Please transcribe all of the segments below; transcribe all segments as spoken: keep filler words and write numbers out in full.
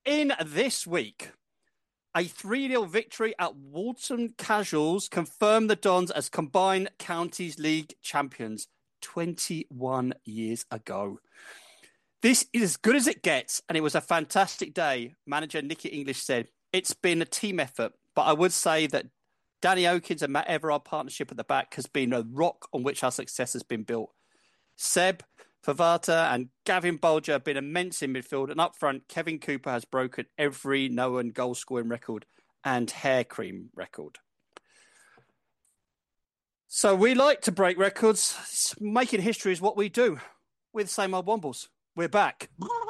in this week, a three nil victory at Walton Casuals confirmed the Dons as combined Counties League champions twenty-one years ago. This is as good as it gets, and it was a fantastic day. Manager Nicky English said, it's been a team effort, but I would say that Danny Okins and Matt Everard partnership at the back has been a rock on which our success has been built. Seb Favata and Gavin Bolger have been immense in midfield, and up front, Kevin Cooper has broken every known goal-scoring record and hair cream record. So we like to break records. Making history is what we do with Same Old Wombles. We're back.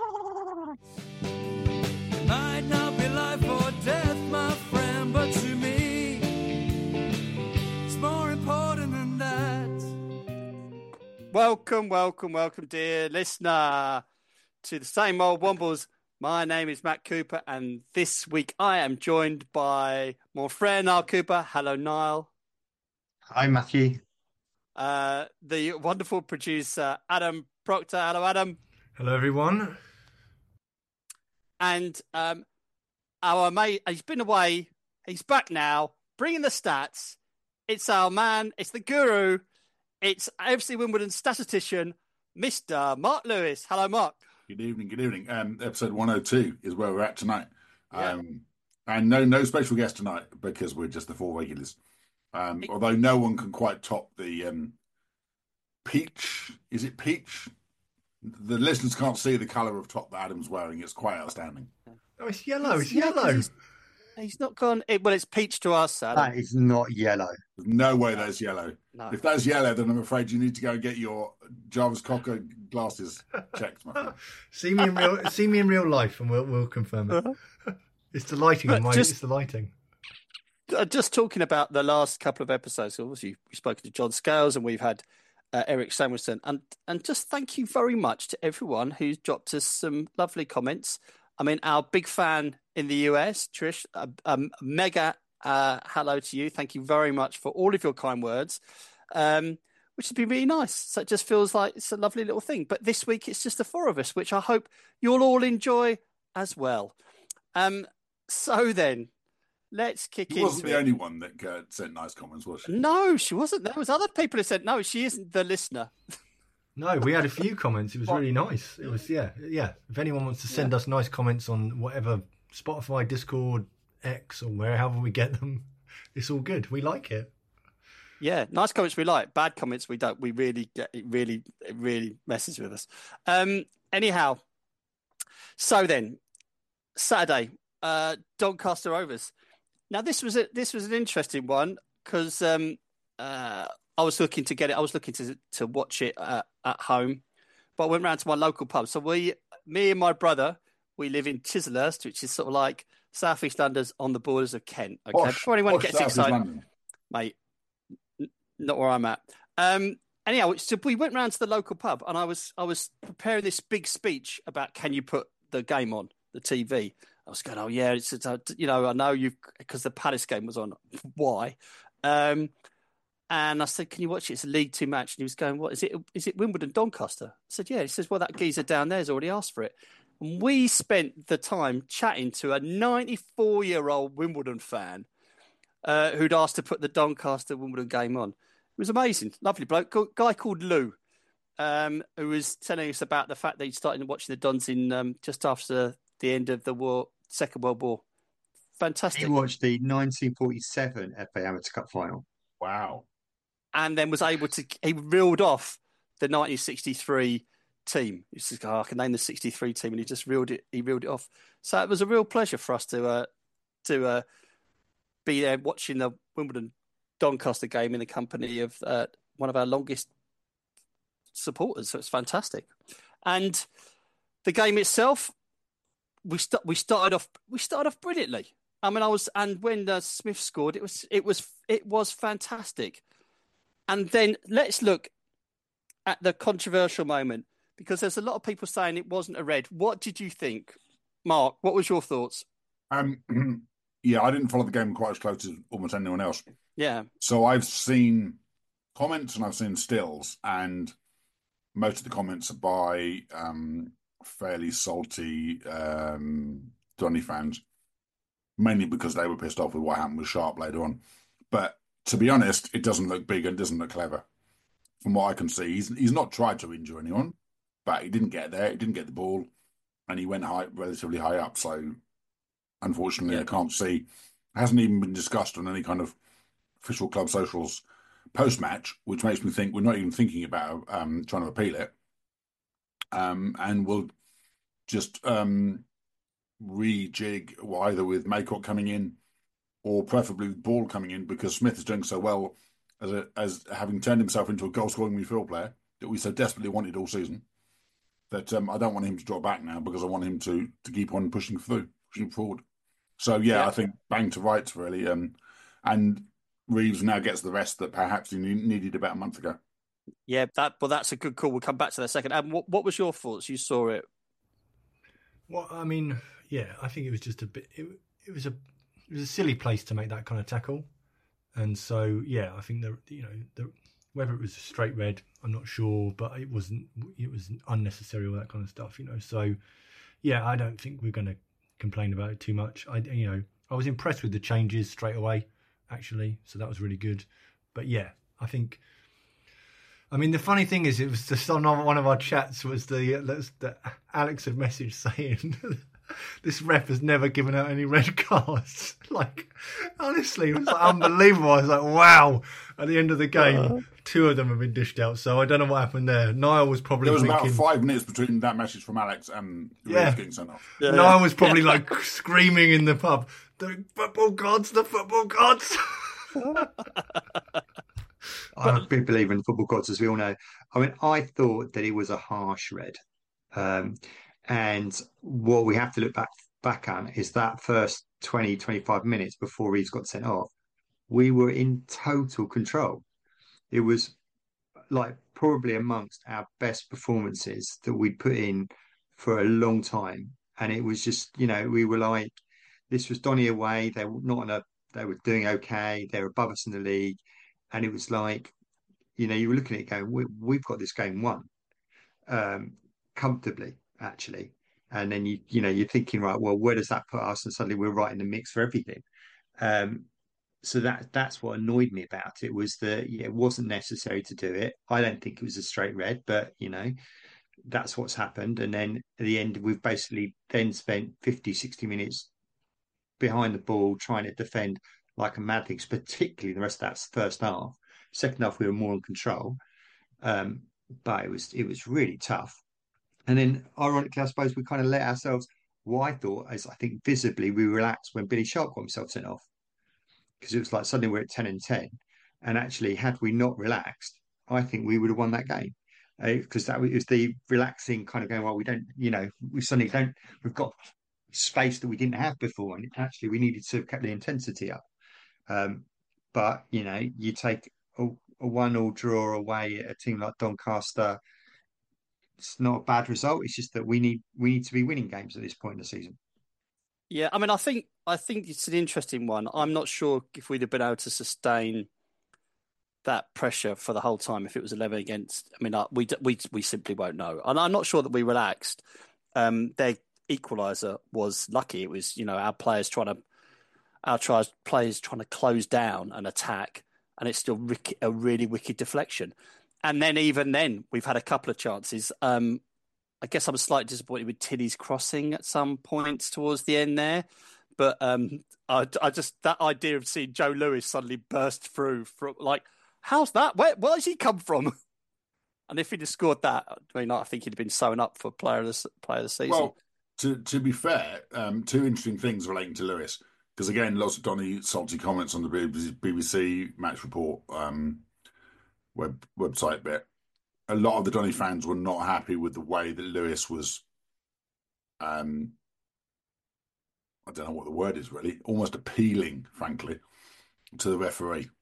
Might not be life or death, my friend, but to me, it's more important than that. Welcome, welcome, welcome, dear listener, to the Same Old Wombles. My name is Matt Cooper, and this week I am joined by my friend Niall Cooper. Hello, Niall. Hi, Matthew. Uh, the wonderful producer, Adam Proctor. Hello, Adam. Hello, everyone. And um, our mate, he's been away. He's back now, bringing the stats. It's our man. It's the guru. It's A F C Wimbledon statistician, Mister Mark Lewis. Hello, Mark. Good evening, good evening. Um, episode one oh two is where we're at tonight. Yeah. Um, and no no special guest tonight because we're just the four regulars. Um, although no one can quite top the um, peach. Is it peach? The listeners can't see the colour of top that Adam's wearing. It's quite outstanding. Oh, it's yellow. It's Yeah, yellow. He's, he's not gone. It, well, it's peach to us, Adam. That is not yellow. There's no way that's yellow. No. If that's yellow, then I'm afraid you need to go and get your Jarvis Cocker glasses checked, my friend. See me in real. See me in real life, and we'll we'll confirm it. It's the lighting. But My, just- it's the lighting. Uh, Just talking about the last couple of episodes, obviously we've spoken to John Scales and we've had uh, Eric Samuelson, and and just thank you very much to everyone who's dropped us some lovely comments. I mean, our big fan in the U S, Trish, a, a mega uh, hello to you. Thank you very much for all of your kind words, um, which has been really nice. So it just feels like it's a lovely little thing. But this week it's just the four of us, which I hope you'll all enjoy as well. Um, so then. Let's kick She into wasn't the it. only one that uh, sent nice comments, was she? No, she wasn't. There was other people who said, no, she isn't the listener. No, we had a few comments. It was really nice. It was yeah, yeah. If anyone wants to send us nice comments on whatever Spotify, Discord, X, or wherever we get them, it's all good. We like it. Yeah, nice comments we like. Bad comments we don't. We really get it. Really, it really messes with us. Um. Anyhow, so then Saturday, uh, Doncaster Rovers. Now this was a, this was an interesting one because um, uh, I was looking to get it. I was looking to to watch it uh, at home, but I went round to my local pub. So we, me and my brother, we live in Chislehurst, which is sort of like South East London's on the borders of Kent. Okay, Posh, for anyone who posh gets South East excited, London. mate, n- not where I'm at. Um, anyhow, so we went round to the local pub, and I was I was preparing this big speech about can you put the game on the T V. I was going, oh yeah, it's, it's uh, you know, I know you've because the Palace game was on. Why? Um, and I said, can you watch it? It's a League Two match. And he was going, what is it? Is it Wimbledon Doncaster? I said, yeah. He says, well, that geezer down there has already asked for it. And we spent the time chatting to a ninety-four-year-old Wimbledon fan uh, who'd asked to put the Doncaster Wimbledon game on. It was amazing, lovely bloke, guy called Lou. Um, who was telling us about the fact that he started watching the Dons in um, just after the end of the war, Second World War. Fantastic. He watched the nineteen forty-seven F A Amateur Cup final. Wow. And then was able to, he reeled off the nineteen sixty-three team. He says, oh, I can name the sixty-three team, and he just reeled it, he reeled it off. So it was a real pleasure for us to uh, to uh, be there watching the Wimbledon Doncaster game in the company of uh, one of our longest supporters. So it's fantastic. And the game itself, we st- we started off we started off brilliantly. I mean, I was and when uh, Smith scored, it was it was it was fantastic. And then let's look at the controversial moment because there's a lot of people saying it wasn't a red. What did you think, Mark? What was your thoughts? Um, yeah, I didn't follow the game quite as close as almost anyone else. Yeah, So I've seen comments and I've seen stills, and most of the comments are by um, fairly salty um, Donny fans, mainly because they were pissed off with what happened with Sharp later on. But to be honest, it doesn't look big and doesn't look clever. From what I can see, he's he's not tried to injure anyone, but he didn't get there. He didn't get the ball, and he went high, relatively high up. So, unfortunately, yeah. I can't see. It hasn't even been discussed on any kind of official club socials post-match, which makes me think we're not even thinking about um, trying to appeal it. Um, and we'll just um, rejig either with Maycock coming in or preferably with Ball coming in, because Smith is doing so well as a, as having turned himself into a goal-scoring midfield player that we so desperately wanted all season, that um, I don't want him to drop back now, because I want him to to keep on pushing through, pushing forward. So, yeah, yeah. I think bang to rights, really. Um, and Reeves now gets the rest that perhaps he needed about a month ago. Yeah, that well, that's a good call. We'll come back to that second. Um, what, what was your thoughts? You saw it. Well, I mean, yeah, I think it was just a bit. It, it was a it was a silly place to make that kind of tackle, and so yeah, I think the you know the, whether it was a straight red, I'm not sure, but it wasn't. It was unnecessary, all that kind of stuff, you know. So yeah, I don't think we're going to complain about it too much. I you know I was impressed with the changes straight away, actually, so that was really good. But yeah, I think. I mean, the funny thing is, it was just on one of our chats was the that Alex had messaged saying this ref has never given out any red cards. Like, honestly, it was like unbelievable. I was like, wow. At the end of the game, uh, two of them have been dished out. So I don't know what happened there. Niall was probably There was thinking, about five minutes between that message from Alex and yeah. getting sent off. Yeah, Niall yeah. was probably like screaming in the pub, the football gods, the football gods. I'm a big believer in football gods, as we all know. I mean, I thought that it was a harsh red. Um, and what we have to look back back on is that first twenty, twenty-five minutes before Reeves got sent off, we were in total control. It was like probably amongst our best performances that we'd put in for a long time. And it was just, you know, we were like, this was Donny away. They were not on a, they were doing okay. They were above us in the league. And it was like, you know, you were looking at it going, we, we've got this game won um, comfortably, actually. And then, you you know, you're thinking, right, well, where does that put us? And suddenly we're right in the mix for everything. Um, so that that's what annoyed me about it, was that yeah, it wasn't necessary to do it. I don't think it was a straight red, but, you know, that's what's happened. And then at the end, we've basically then spent fifty, sixty minutes behind the ball trying to defend like a mad thing, particularly the rest of that first half. Second half, we were more in control, um, but it was it was really tough. And then, ironically, I suppose we kind of let ourselves. What I thought is, I think visibly we relaxed when Billy Sharp got himself sent off, because it was like suddenly we're at ten and ten, and actually, had we not relaxed, I think we would have won that game, because uh, that was the relaxing kind of going. Well, we don't, you know, we suddenly don't. We've got space that we didn't have before, and actually, we needed to keep the intensity up. Um, but, you know, you take a, a one-all draw away at a team like Doncaster, it's not a bad result. It's just that we need we need to be winning games at this point in the season. Yeah, I mean, I think I think it's an interesting one. I'm not sure if we'd have been able to sustain that pressure for the whole time if it was eleven against. I mean, we we we simply won't know, and I'm not sure that we relaxed. Um, their equaliser was lucky. It was, you know, our players trying to. Our tries, players trying to close down and attack, and it's still rick, a really wicked deflection. And then even then, we've had a couple of chances. Um, I guess I was slightly disappointed with Tilly's crossing at some points towards the end there. But um, I, I just, that idea of seeing Joe Lewis suddenly burst through, from, like, how's that? Where, where has he come from? And if he'd have scored that, I mean, I think he'd have been sewn up for player of the, player of the season. Well, to, to be fair, um, two interesting things relating to Lewis. Because, again, lots of Donny salty comments on the B B C Match Report um, web website bit. A lot of the Donny fans were not happy with the way that Lewis was, um, I don't know what the word is really, almost appealing, frankly, to the referee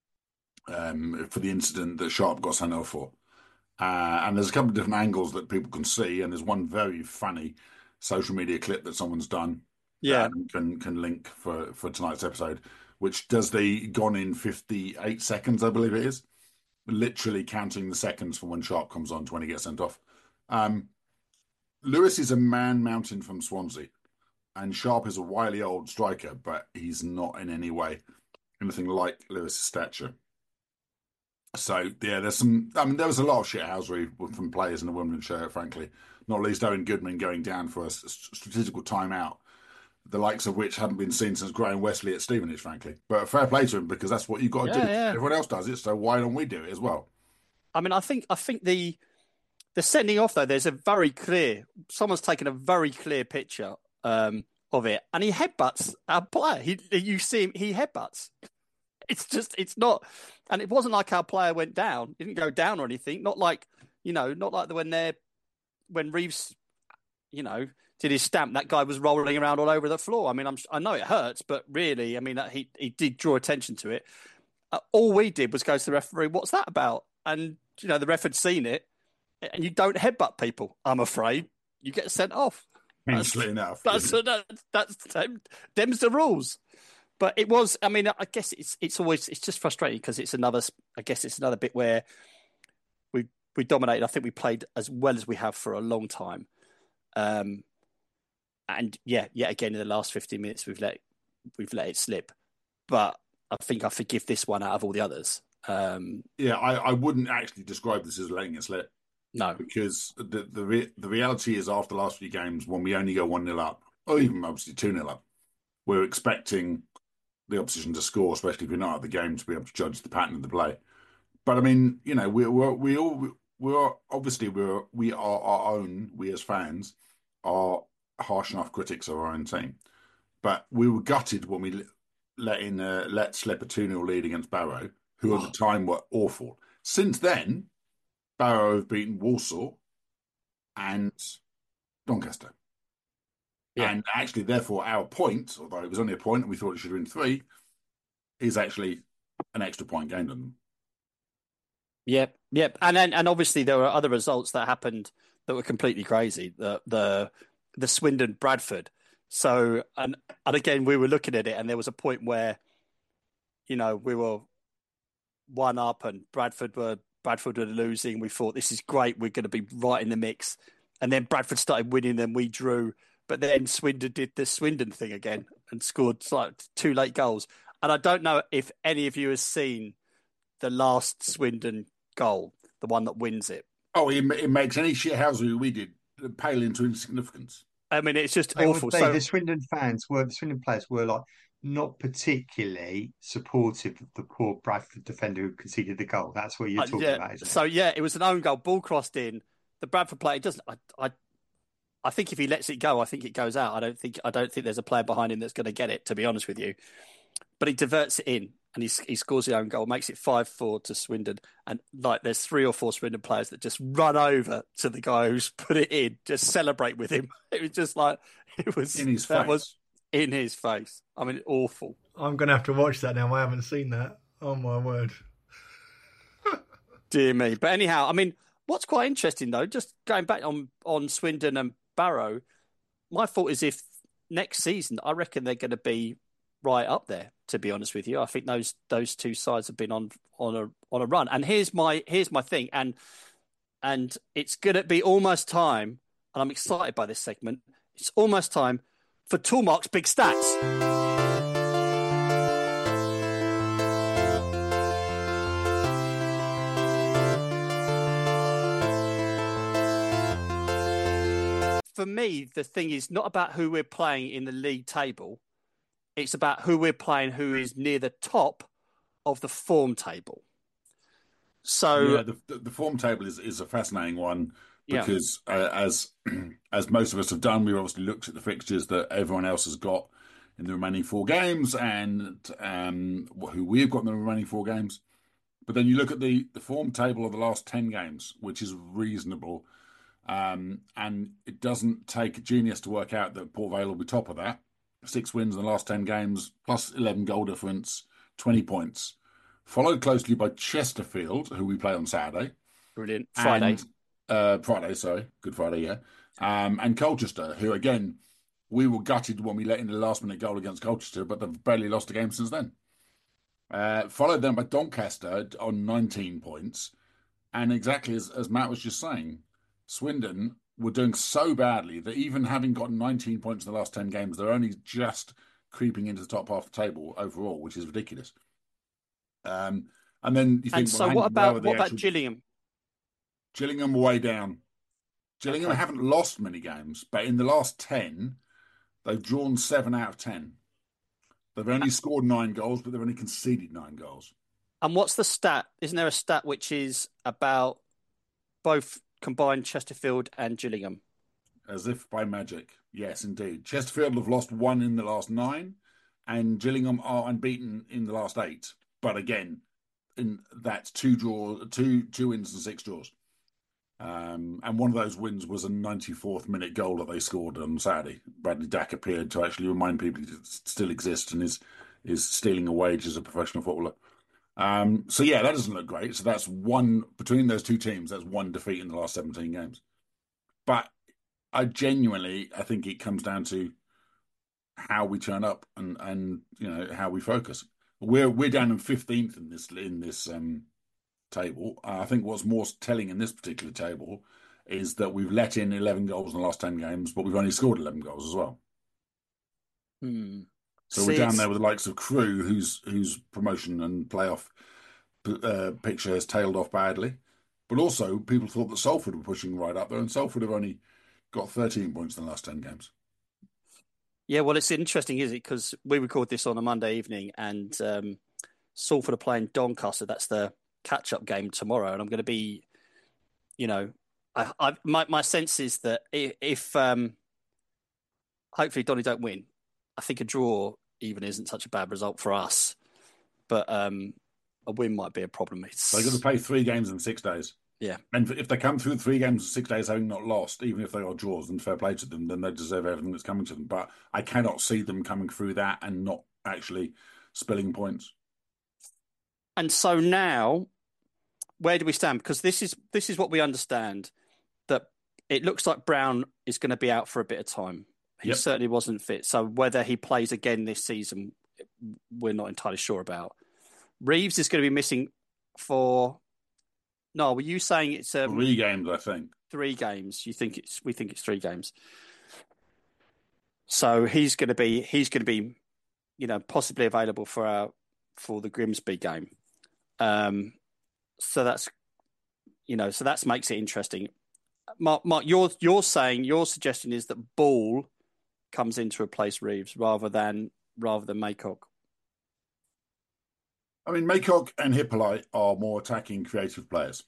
um, for the incident that Sharp got sent off for. Uh, and there's a couple of different angles that people can see, and there's one very funny social media clip that someone's done. Yeah, um, can can link for, for tonight's episode, which does the gone in fifty-eight seconds, I believe it is, literally counting the seconds from when Sharp comes on to when he gets sent off. Um, Lewis is a man mountain from Swansea. And Sharp is a wily old striker, but he's not in any way anything like Lewis's stature. So yeah, there's some. I mean, there was a lot of shithousery from players in the Wimbledon shirt, frankly. Not least Owen Goodman going down for a strategical timeout, the likes of which hadn't been seen since Graham Wesley at Stevenage, frankly. But fair play to him, because that's what you've got to Yeah, do. yeah. Everyone else does it, so why don't we do it as well? I mean, I think I think the the sending off though, there's a very clear. Someone's taken a very clear picture um, of it, and he headbutts our player. He, you see him, he headbutts. It's just, it's not, and it wasn't like our player went down. He didn't go down or anything. Not like, you know, not like the, when they're when Reeves, you know, did his stamp. That guy was rolling around all over the floor. I mean, I'm, I know it hurts, but really, I mean, he he did draw attention to it. Uh, all we did was go to the referee. What's that about? And you know, the ref had seen it. And you don't headbutt people. I'm afraid you get sent off. Painfully enough, That's that's that's, that's them's the rules. But it was. I mean, I guess it's it's always it's just frustrating because it's another. I guess it's another bit where we we dominated. I think we played as well as we have for a long time. Um, and yeah, yet again in the last fifteen minutes we've let we've let it slip. But I think I forgive this one out of all the others. Um, yeah, I, I wouldn't actually describe this as letting it slip. No, because the the re- the reality is after the last few games, when we only go one nil up, or even obviously two nil up, we're expecting the opposition to score, especially if you're not at the game, to be able to judge the pattern of the play. But I mean, you know, we we we all we're obviously we're we are our own. We as fans are harsh enough critics of our own team, but we were gutted when we let in uh, let slip a two nil lead against Barrow, who at the time were awful. Since then, Barrow have beaten Walsall and Doncaster. Yeah. And actually, therefore, our point, although it was only a point and we thought it should have been three, is actually an extra point gained on them. Yep, yep. And then, and obviously there were other results that happened that were completely crazy. The the the Swindon Bradford. So and and again we were looking at it and there was a point where, you know, we were one up and Bradford were Bradford were losing. We thought this is great. We're going to be right in the mix. And then Bradford started winning. Then we drew. But then Swindon did the Swindon thing again and scored like two late goals. And I don't know if any of you has seen the last Swindon goal, the one that wins it. Oh, it, it makes any shithousery we did pale into insignificance. I mean, it's just I awful. Would say so the Swindon fans were the Swindon players were like not particularly supportive of the poor Bradford defender who conceded the goal. That's what you're uh, talking yeah. about, isn't it? So yeah, it was an own goal, ball crossed in. The Bradford player doesn't. I, I, I think if he lets it go, I think it goes out. I don't think. I don't think there's a player behind him that's going to get it. To be honest with you, but he diverts it in and he he scores the own goal, makes it five four to Swindon. And like, there's three or four Swindon players that just run over to the guy who's put it in, just celebrate with him. It was just like it was in his that face. was in his face. I mean, awful. I'm going to have to watch that now. I haven't seen that. Oh, my word. Dear me. But anyhow, I mean, what's quite interesting, though, just going back on, on Swindon and Barrow, my thought is if next season, I reckon they're going to be right up there, to be honest with you. I think those those two sides have been on on a on a run. And here's my here's my thing, and and it's going to be almost time, and I'm excited by this segment, it's almost time for Toolmark's Big Stats. For me, the thing is not about who we're playing in the league table. It's about who we're playing who is near the top of the form table. So yeah, the, the form table is, is a fascinating one because yeah. uh, as as most of us have done, we've obviously looked at the fixtures that everyone else has got in the remaining four games and um, who we've got in the remaining four games. But then you look at the, the form table of the last ten games, which is reasonable. Um, and it doesn't take a genius to work out that Port Vale will be top of that. Six wins in the last ten games, plus eleven goal difference, twenty points. Followed closely by Chesterfield, who we play on Saturday. Brilliant. Friday. And, uh, Friday, sorry. Good Friday, yeah. Um, and Colchester, who, again, we were gutted when we let in the last-minute goal against Colchester, but they've barely lost a game since then. Uh, followed then by Doncaster on nineteen points. And exactly as, as Matt was just saying, Swindon were doing so badly that even having gotten nineteen points in the last ten games, they're only just creeping into the top half of the table overall, which is ridiculous. Um, and then you think, And so well, what hang- where about were the what about actual- Gillingham? Gillingham are way down. Gillingham Okay. haven't lost many games, but in the last ten, they've drawn seven out of ten. They've only scored nine goals, but they've only conceded nine goals. And what's the stat? Isn't there a stat which is about both combined Chesterfield and Gillingham? As if by magic. Yes, indeed. Chesterfield have lost one in the last nine, and Gillingham are unbeaten in the last eight. But again, in that's two draws, two two wins and six draws. Um, and one of those wins was a ninety-fourth minute goal that they scored on Saturday. Bradley Dack appeared to actually remind people he still exists and is is stealing a wage as a professional footballer. Um, so yeah, that doesn't look great. So that's one between those two teams. That's one defeat in the last seventeen games. But I genuinely, I think it comes down to how we turn up and and you know how we focus. We're we're down in fifteenth in this in this um, table. Uh, I think what's more telling in this particular table is that we've let in eleven goals in the last ten games, but we've only scored eleven goals as well. Hmm. So See, we're down it's- there with the likes of Crewe, whose whose promotion and playoff uh, picture has tailed off badly. But also, people thought that Salford were pushing right up there, and Salford have only got thirteen points in the last ten games. Yeah, well, it's interesting, is it? Because we record this on a Monday evening, and um, Salford are playing Doncaster. That's the catch-up game tomorrow, and I'm going to be, you know, I, I my my sense is that if, if um, hopefully Donny don't win, I think a draw even isn't such a bad result for us, but um, a win might be a problem. It's They're going to play three games in six days. Yeah. And if they come through three games in six days having not lost, even if they are draws, and fair play to them, then they deserve everything that's coming to them. But I cannot see them coming through that and not actually spilling points. And so now, where do we stand? Because this is this is what we understand, that it looks like Brown is going to be out for a bit of time. He Yep. certainly wasn't fit. So whether he plays again this season, we're not entirely sure about. Reeves is going to be missing for. No, were you saying it's um, Three games, I think. three games? You think it's? We think it's three games. So he's going to be he's going to be, you know, possibly available for our for the Grimsby game. Um, so that's, you know, so that makes it interesting. Mark, Mark, you're you're saying your suggestion is that Ball comes in to replace Reeves rather than rather than Maycock. I mean, Maycock and Hippolyte are more attacking, creative players.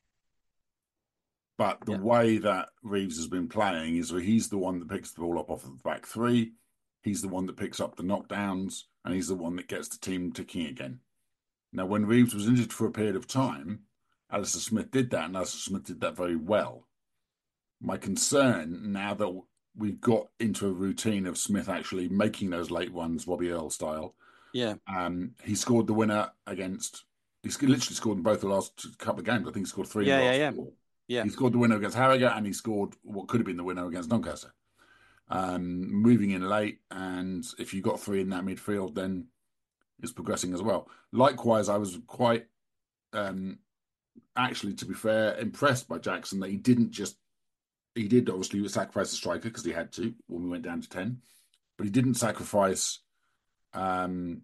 But the Yeah. way that Reeves has been playing is where he's the one that picks the ball up off of the back three. He's the one that picks up the knockdowns, and he's the one that gets the team ticking again. Now, when Reeves was injured for a period of time, Alistair Smith did that, and Alistair Smith did that very well. My concern, now that we've got into a routine of Smith actually making those late ones, Bobby Earl style, Yeah, um, he scored the winner against. He's literally scored in both the last couple of games. I think he scored three. Yeah, in the yeah, last yeah. four. yeah. He scored the winner against Harrogate, and he scored what could have been the winner against Doncaster. Um, moving in late, and if you got three in that midfield, then it's progressing as well. Likewise, I was quite, um, actually, to be fair, impressed by Jackson that he didn't just. He did obviously sacrifice the striker because he had to when we went down to ten, but he didn't sacrifice um,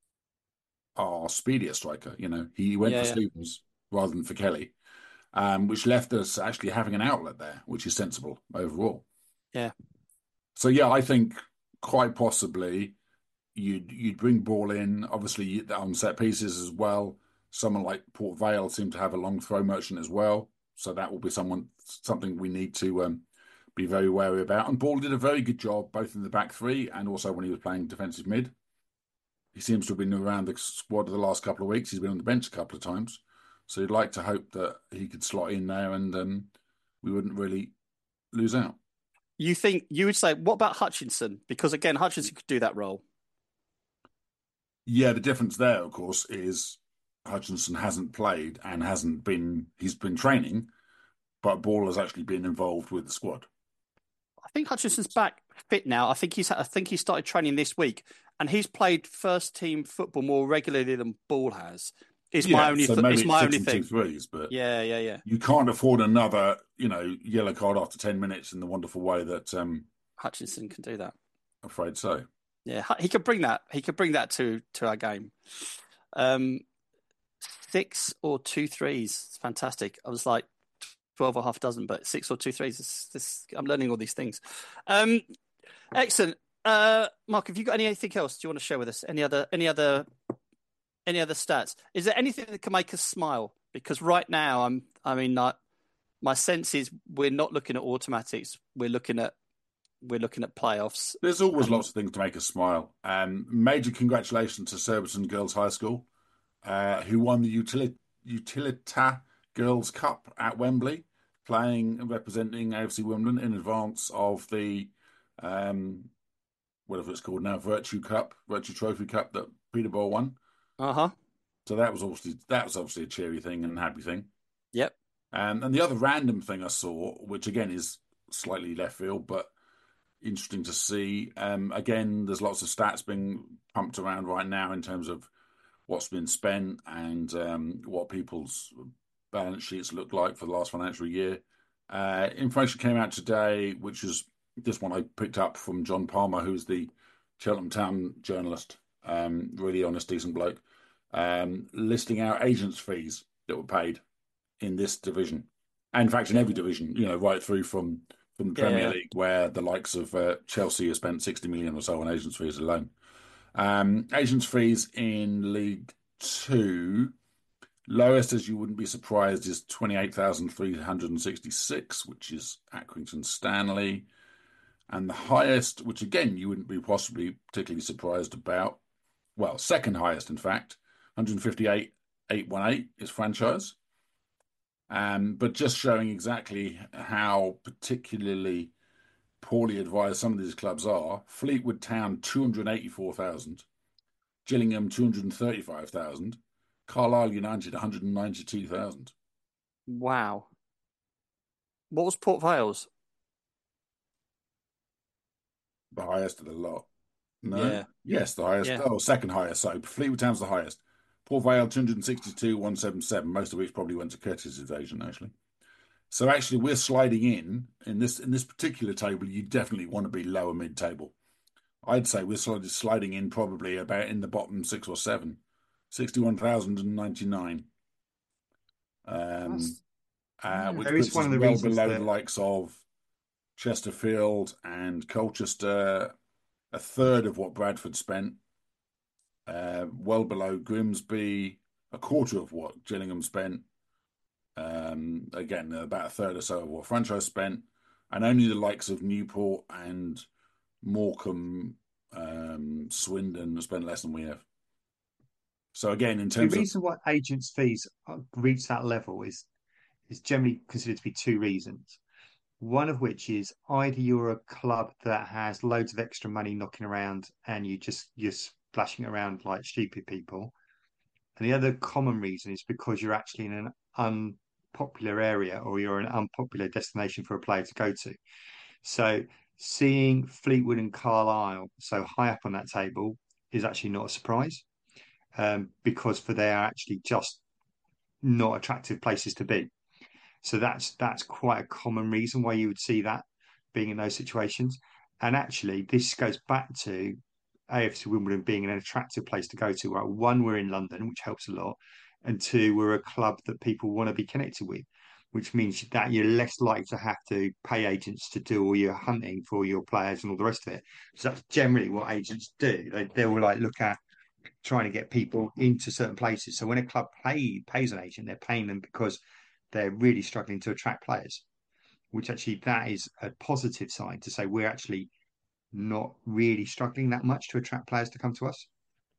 our speedier striker. You know, he went Yeah, for yeah. Stevens rather than for Kelly, um, which left us actually having an outlet there, which is sensible overall. Yeah. So yeah, I think quite possibly you'd you'd bring Ball in, obviously on set pieces as well. Someone like Port Vale seemed to have a long throw merchant as well, so that will be someone something we need to um, be very wary about. And Ball did a very good job both in the back three and also when he was playing defensive mid. He seems to have been around the squad the last couple of weeks. He's been on the bench a couple of times, so you'd like to hope that he could slot in there and um, we wouldn't really lose out. You think you would say what about Hutchinson? Because again, Hutchinson could do that role. Yeah, the difference there, of course, is Hutchinson hasn't played and hasn't been. He's been training, but Ball has actually been involved with the squad. I think Hutchinson's back fit now. I think he's I think he started training this week, and he's played first team football more regularly than Ball has. It's Yeah, my only. so Th- maybe it's it's my six only and thing. two threes, but Yeah, yeah, yeah. you can't afford another, you know, yellow card after ten minutes in the wonderful way that um, Hutchinson can do that. I'm afraid so. Yeah, Hu- he could bring that. He could bring that to to our game. Um, six or two threes. It's fantastic. I was like twelve or half dozen, but six or two threes. This, this, I'm learning all these things. Um, excellent. Uh, Mark, have you got anything else do you want to share with us? Any other, any other, any other stats? Is there anything that can make us smile? Because right now, I'm, I mean, not, my sense is we're not looking at automatics. We're looking at, we're looking at playoffs. There's always And- lots of things to make us smile. Um, major congratulations to Surbiton Girls High School, uh, who won the Utilit- Utilita Girls Cup at Wembley, playing and representing A F C Wimbledon in advance of the um, whatever it's called now, Virtue Cup, Virtue Trophy Cup that Peterborough won. Uh-huh. So that was obviously that was obviously a cheery thing and happy thing. Yep. Um, and the other random thing I saw, which again is slightly left field, but interesting to see. Um, again, there's lots of stats being pumped around right now in terms of what's been spent and um, what people's balance sheets look like for the last financial year. Uh, information came out today, which is this one I picked up from John Palmer, who's the Cheltenham Town journalist, um, really honest, decent bloke, um, listing out agents' fees that were paid in this division. And in fact, in every division, you know, right through from from the Yeah, Premier yeah. League, where the likes of uh, Chelsea have spent sixty million or so on agents' fees alone. Um, agents' fees in League Two, lowest, as you wouldn't be surprised, is twenty-eight thousand three hundred sixty-six, which is Accrington Stanley. And the highest, which again you wouldn't be possibly particularly surprised about, well, second highest, in fact, one hundred fifty-eight thousand eight hundred eighteen is franchise. Um, but just showing exactly how particularly poorly advised some of these clubs are. Fleetwood Town, two hundred eighty-four thousand. Gillingham, two hundred thirty-five thousand. Carlisle United, one hundred ninety-two thousand. Wow. What was Port Vale's? The highest of the lot. No? Yeah. Yes, the highest. Yeah. Oh, second highest. So Fleetwood Town's the highest. Port Vale, two hundred sixty-two thousand one hundred seventy-seven, most of which probably went to Curtis's agent, actually. So actually, we're sliding in, in this in this particular table, you definitely want to be lower mid-table. I'd say we're sliding, sliding in probably about in the bottom six or seven. sixty-one thousand ninety-nine. Um, uh, which There is puts one us of the well reasons below that- the likes of Chesterfield and Colchester, a third of what Bradford spent, uh, well below Grimsby, a quarter of what Gillingham spent, um, again, about a third or so of what franchise spent, and only the likes of Newport and Morecambe, um, Swindon spent less than we have. So again, in The terms of reason why agents' fees reach that level is is generally considered to be two reasons. One of which is either you're a club that has loads of extra money knocking around and you just you're splashing it around like stupid people. And the other common reason is because you're actually in an unpopular area or you're an unpopular destination for a player to go to. So seeing Fleetwood and Carlisle so high up on that table is actually not a surprise, um, because for they are actually just not attractive places to be. So that's that's quite a common reason why you would see that being in those situations. And actually, this goes back to A F C Wimbledon being an attractive place to go to. Right? One, we're in London, which helps a lot, and two, we're a club that people want to be connected with, which means that you're less likely to have to pay agents to do all your hunting for your players and all the rest of it. So that's generally what agents do. They they will like look at trying to get people into certain places. So when a club pay pays an agent, they're paying them because they're really struggling to attract players, which actually that is a positive side to say we're actually not really struggling that much to attract players to come to us.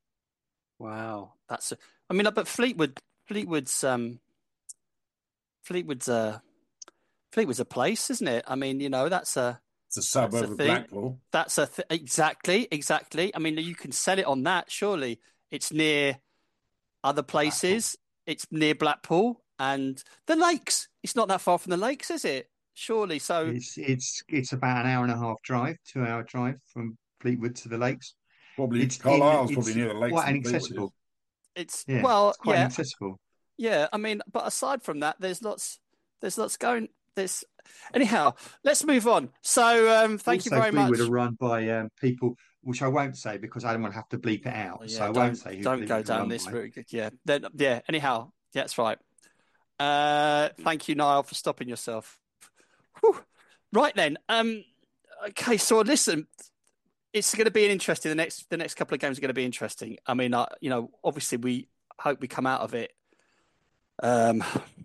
Wow, that's. A, I mean, but Fleetwood, Fleetwood's, um, Fleetwood's a, Fleetwood's a place, isn't it? I mean, you know, that's a. it's a suburb That's a of thing. Blackpool. That's a th- exactly, exactly. I mean, you can sell it on that. Surely, it's near other places. It's near Blackpool and the lakes. It's not that far from the lakes, is it? Surely, so It's it's it's about an hour and a half drive, two hour drive from Fleetwood to the lakes. Probably It's Carlisle's in, probably it's near the lakes. quite than Fleetwood inaccessible. it's Yeah, well, it's quite yeah, inaccessible. yeah. I mean, but aside from that, there's lots, there's lots going. There's anyhow. Let's move on. So, um, thank you Also, very Fleetwood are much. run by um, people, which I won't say because I don't want to have to bleep it out. Oh, So yeah, I won't don't say who don't go Fleetwood are down run this by. route. Yeah, then yeah. Anyhow, yeah, that's right. Uh, thank you, Niall, for stopping yourself. Whew. Right then. Um, okay, so listen, it's going to be an interesting. The next the next couple of games are going to be interesting. I mean, uh, you know, obviously we hope we come out of it um,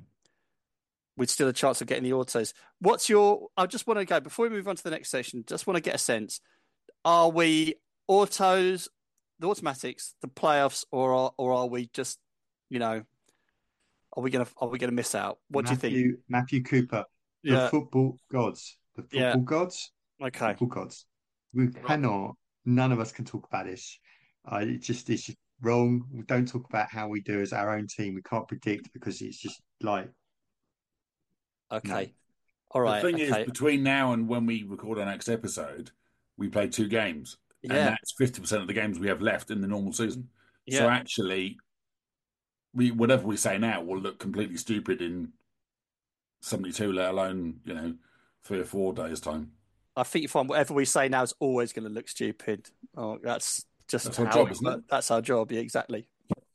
with still a chance of getting the autos. What's your? I just want to go before we move on to the next session. Just want to get a sense: are we autos, the automatics, the playoffs, or are, or are we just, you know, are we gonna are we gonna miss out? What do you think? Matthew Matthew Cooper, the Yeah, football gods, the yeah. football gods, Okay. football gods. We Right. cannot. None of us can talk about this. Uh, it just it's just wrong. We don't talk about how we do as our own team. We can't predict because it's just like Okay. no. All The right. thing is, Okay. between now and when we record our next episode, we play two games, and Yeah. that's fifty percent of the games we have left in the normal season. So Yeah. actually, we whatever we say now will look completely stupid in seventy-two, let alone, you know, three or four days' time. I think you find whatever we say now is always going to look stupid. Oh, that's just That's our how job, it isn't it? works. That's our job. Yeah, exactly.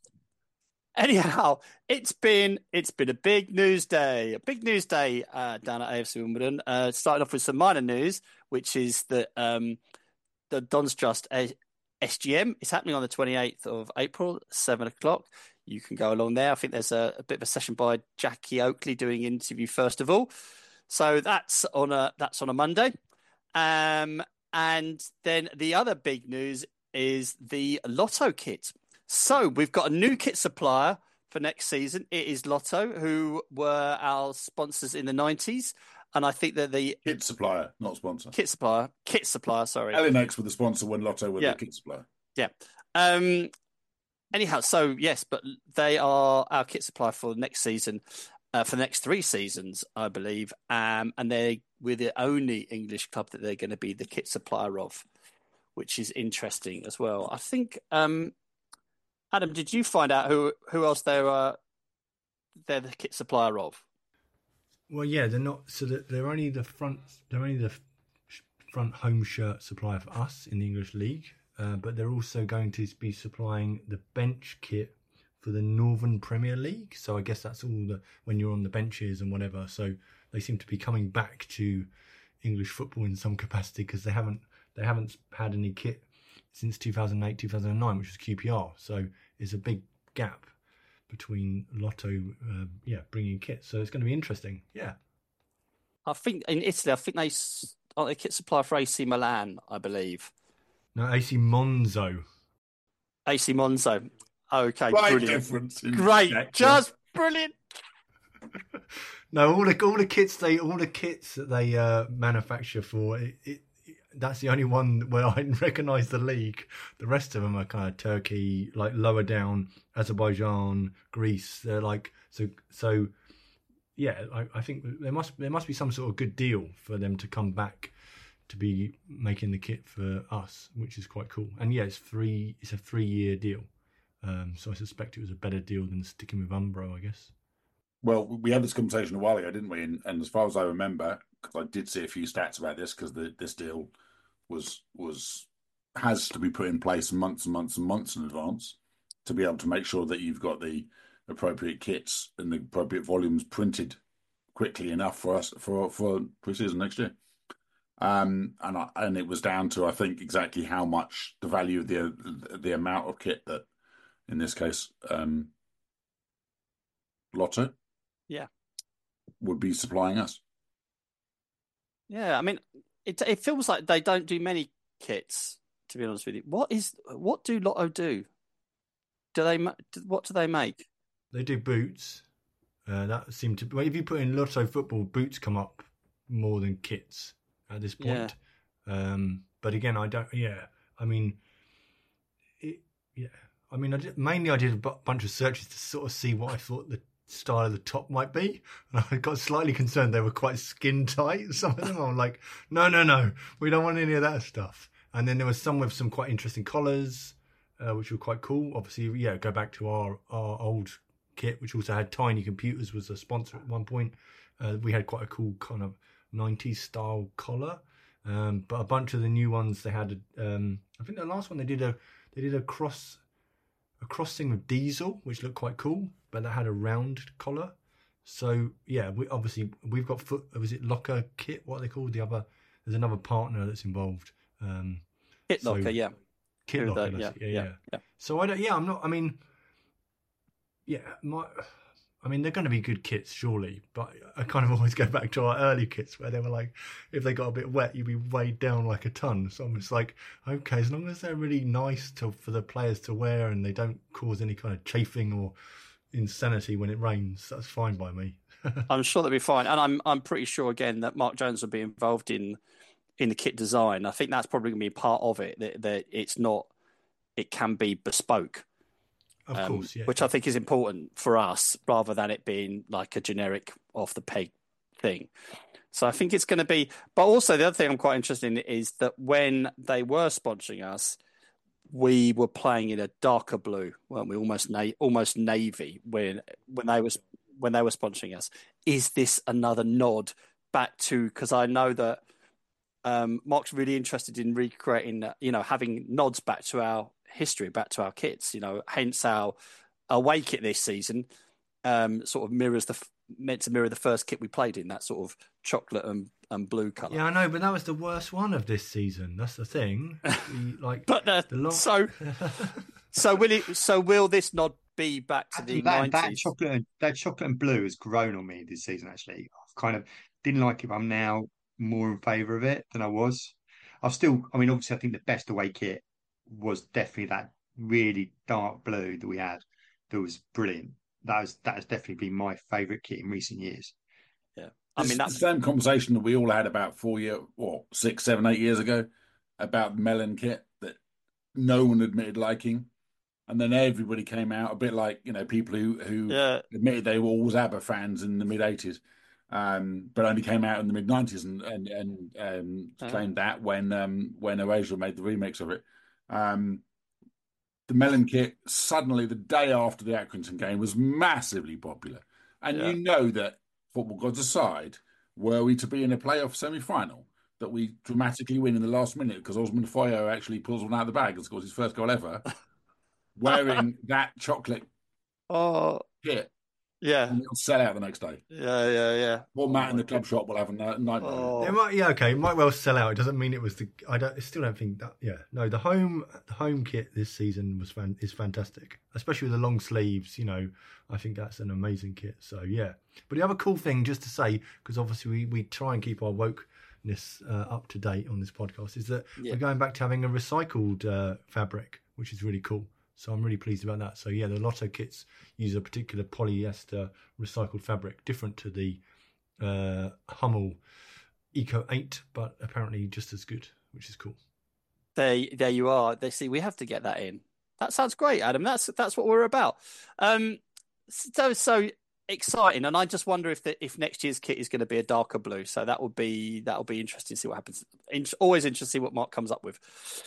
Anyhow, it's been it's been a big news day, a big news day uh, down at A F C Wimbledon. Uh, starting off with some minor news, which is that um, the Don's Just S G M is happening on the twenty-eighth of April, seven o'clock. You can go along there. I think there's a, a bit of a session by Jackie Oakley doing an interview first of all. So that's on a that's on a Monday. Um, and then the other big news is the Lotto kit. So we've got a new kit supplier for next season. It is Lotto, who were our sponsors in the nineties. And I think that the Kit supplier, not sponsor. kit supplier, kit supplier, sorry. Elenex were the sponsor when Lotto were Yeah. the kit supplier. Yeah. Um, anyhow, so yes, but they are our kit supplier for next season, uh, for the next three seasons, I believe. Um, and they we're the only English club that they're going to be the kit supplier of, which is interesting as well. I think, um, Adam, did you find out who who else they are? They're the kit supplier of. Well, yeah, they're not. So that they're only the front. They're only the front home shirt supplier for us in the English League, uh, but they're also going to be supplying the bench kit for the Northern Premier League. So I guess that's all the when you're on the benches and whatever. So they seem to be coming back to English football in some capacity because they haven't they haven't had any kit since two thousand eight, two thousand nine, which was Q P R. So it's a big gap between Lotto, uh, yeah, bringing kit. So it's going to be interesting. Yeah. I think in Italy, I think they are they kit supplier for A C Milan, I believe. No, A C Monzo. A C Monzo. Okay, Right brilliant. difference. in Great, Jack, just brilliant. No, all the all the kits they all the kits that they uh, manufacture for it, it, it. That's the only one where I recognise the league. The rest of them are kind of Turkey, like lower down, Azerbaijan, Greece. They're like so so. Yeah, I, I think there must there must be some sort of good deal for them to come back to be making the kit for us, which is quite cool. And yeah, it's three. It's a three year deal, um, so I suspect it was a better deal than sticking with Umbro, I guess. Well, we had this conversation a while ago, didn't we? And, and as far as I remember, because I did see a few stats about this, because this deal was was has to be put in place months and months and months in advance to be able to make sure that you've got the appropriate kits and the appropriate volumes printed quickly enough for us for for pre-season next year. Um, and I, and it was down to, I think, exactly how much the value of the the amount of kit that, in this case, um, Lotto, Yeah, would be supplying us. yeah. I mean, it it feels like they don't do many kits. To be honest with you, what is what do Lotto do? Do they ma- what do they make? They do boots. Uh, that seemed to. Well, if you put in Lotto football, boots come up more than kits at this point. Yeah. Um, but again, I don't. Yeah, I mean, it, yeah. I mean, I did, mainly I did a b- bunch of searches to sort of see what I thought the style of the top might be, and I got slightly concerned they were quite skin tight. Some of them, I'm like, no, no, no, we don't want any of that stuff. And then there was some with some quite interesting collars. uh, which were quite cool. Obviously, yeah, go back to our, our old kit, which also had Tiny Computers was a sponsor at one point. Uh, we had quite a cool kind of nineties style collar, um, but a bunch of the new ones they had. Um, I think the last one they did a they did a cross a cross thing with Diesel, which looked quite cool, but that had a round collar. So yeah, we obviously we've got foot. Was it Locker Kit? What are they called? The other there's another partner that's involved. Um, Kit so, Locker, yeah. Kit Who Locker, the- that's yeah, it, yeah, yeah, yeah, yeah. So I don't. Yeah, I'm not. I mean, yeah, my. I mean, they're going to be good kits, surely. But I kind of always go back to our early kits where they were like, if they got a bit wet, you'd be weighed down like a ton. So I'm just like, okay, as long as they're really nice to for the players to wear and they don't cause any kind of chafing or insanity when it rains, that's fine by me. I'm sure they'll be fine, and I'm I'm pretty sure again that Mark Jones will be involved in in the kit design. I think that's probably going to be part of it. That that it's not, it can be bespoke, Of um, course, yeah. which I think is important for us rather than it being like a generic off the peg thing. So I think it's going to be. But also the other thing I'm quite interested in is that when they were sponsoring us, we were playing in a darker blue, weren't we? Almost na- almost navy when when they was when they were sponsoring us. Is this another nod back to, because I know that um, Mark's really interested in recreating, uh, you know, having nods back to our history, back to our kits, you know, hence our away kit this season um, sort of mirrors the, meant to mirror the first kit we played in, that sort of chocolate and, and blue colour. Yeah, I know, but that was the worst one of this season. That's the thing. We, like, But uh, the long... so, so will it? So will this nod be back to the that, that nineties? chocolate and that chocolate and blue has grown on me this season. Actually, I've kind of didn't like it, but I'm now more in favour of it than I was. I've still, I mean, obviously, I think the best away kit was definitely that really dark blue that we had. That was brilliant. That was that has definitely been my favourite kit in recent years. Yeah, I This mean is that's the same conversation that we all had about four year or six, seven, eight years ago about Melon kit that no one admitted liking. And then everybody came out, a bit like, you know, people who, who yeah. admitted they were always ABBA fans in the mid eighties, um, but only came out in the mid nineties and and, and um, Uh-huh. claimed that when um, when Erasure made the remix of it. Um, the Melon kit, suddenly, the day after the Accrington game, was massively popular. And Yeah. you know that, football gods aside, were we to be in a playoff semi-final, that we dramatically win in the last minute because Osman Foyo actually pulls one out of the bag and scores his first goal ever, wearing that chocolate Oh, kit, yeah, and it'll sell out the next day. yeah, yeah, yeah. Or Oh Matt in my the club shop will have a ni- nightmare. Oh. It might, yeah, okay, it might well sell out. It doesn't mean it was the. I don't. I still don't think that. Yeah, no. The home, the home kit this season was fan, is fantastic, especially with the long sleeves. You know, I think that's an amazing kit. So yeah. But the other cool thing, just to say, because obviously we, we try and keep our wokeness uh, up to date on this podcast, is that Yeah. we're going back to having a recycled uh, fabric, which is really cool. So I'm really pleased about that. So yeah, the Lotto kits use a particular polyester recycled fabric, different to the uh, Hummel Eco eight, but apparently just as good, which is cool. There, there you are. They see we have to get that in. That sounds great, Adam. That's that's what we're about. Um, so so exciting, and I just wonder if the, if next year's kit is going to be a darker blue. So that will be that will be interesting to see what happens. In, always interesting to see what Mark comes up with.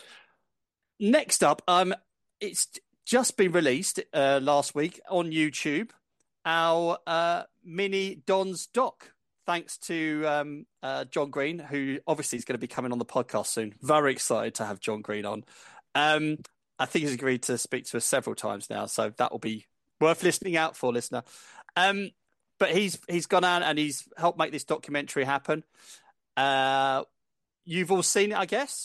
Next up, um, it's just been released uh, last week on YouTube. Our uh, mini Don's doc. Thanks to um, uh, John Green, who obviously is going to be coming on the podcast soon. Very excited to have John Green on. Um, I think he's agreed to speak to us several times now, so that will be worth listening out for, listener. Um, but he's he's gone out and he's helped make this documentary happen. Uh, you've all seen it, I guess?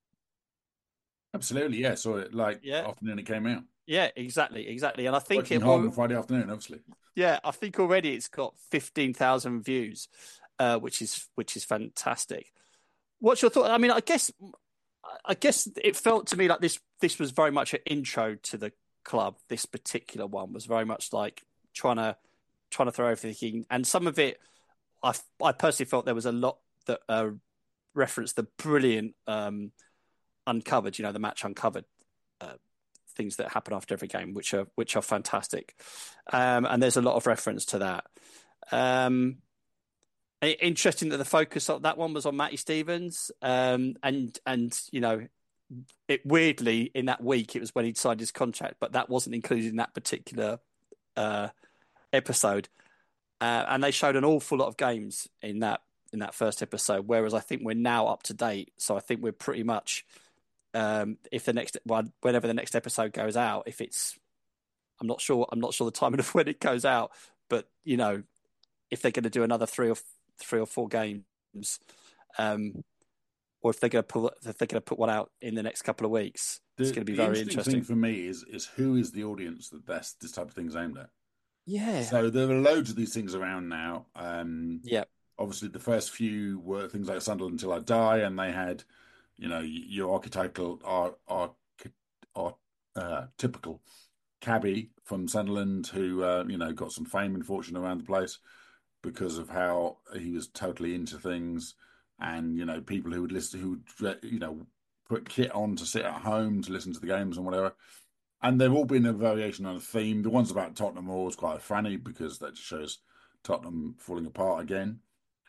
Absolutely, yeah. Saw it like Yeah. afternoon it came out. Yeah, exactly, exactly. And I think Working it hard will... on Friday afternoon, obviously. Yeah, I think already it's got fifteen thousand views, uh, which is which is fantastic. What's your thought? I mean, I guess I guess it felt to me like this this was very much an intro to the club. This particular one was very much like trying to trying to throw everything, and some of it, I I personally felt there was a lot that uh, referenced the brilliant um, Uncovered, you know, the match Uncovered. Uh, things that happen after every game, which are which are fantastic, um, and there's a lot of reference to that. Um, interesting that the focus of that one was on Matty Stevens, um, and and you know it weirdly in that week it was when he'd signed his contract, but that wasn't included in that particular uh, episode. Uh, and they showed an awful lot of games in that in that first episode, whereas I think we're now up to date. So I think we're pretty much um, if the next well, whenever the next episode goes out, if it's I'm not sure I'm not sure the timing of when it goes out, but you know, if they're going to do another three or three or four games, um, or if they're going to pull if they're going to put one out in the next couple of weeks, The, it's going to be the very interesting interesting. thing for me is is who is the audience that this, this type of thing's aimed at. Yeah. So there are loads of these things around now. Um, yeah. Obviously, the first few were things like Sunderland Until I Die, and they had, you know, your archetypal, our, our, our uh, typical cabbie from Sunderland who, uh, you know, got some fame and fortune around the place because of how he was totally into things, and you know, people who would listen, who would, you know, put kit on to sit at home to listen to the games and whatever. And they've all been a variation on a theme. The ones about Tottenham are always quite funny because that just shows Tottenham falling apart again.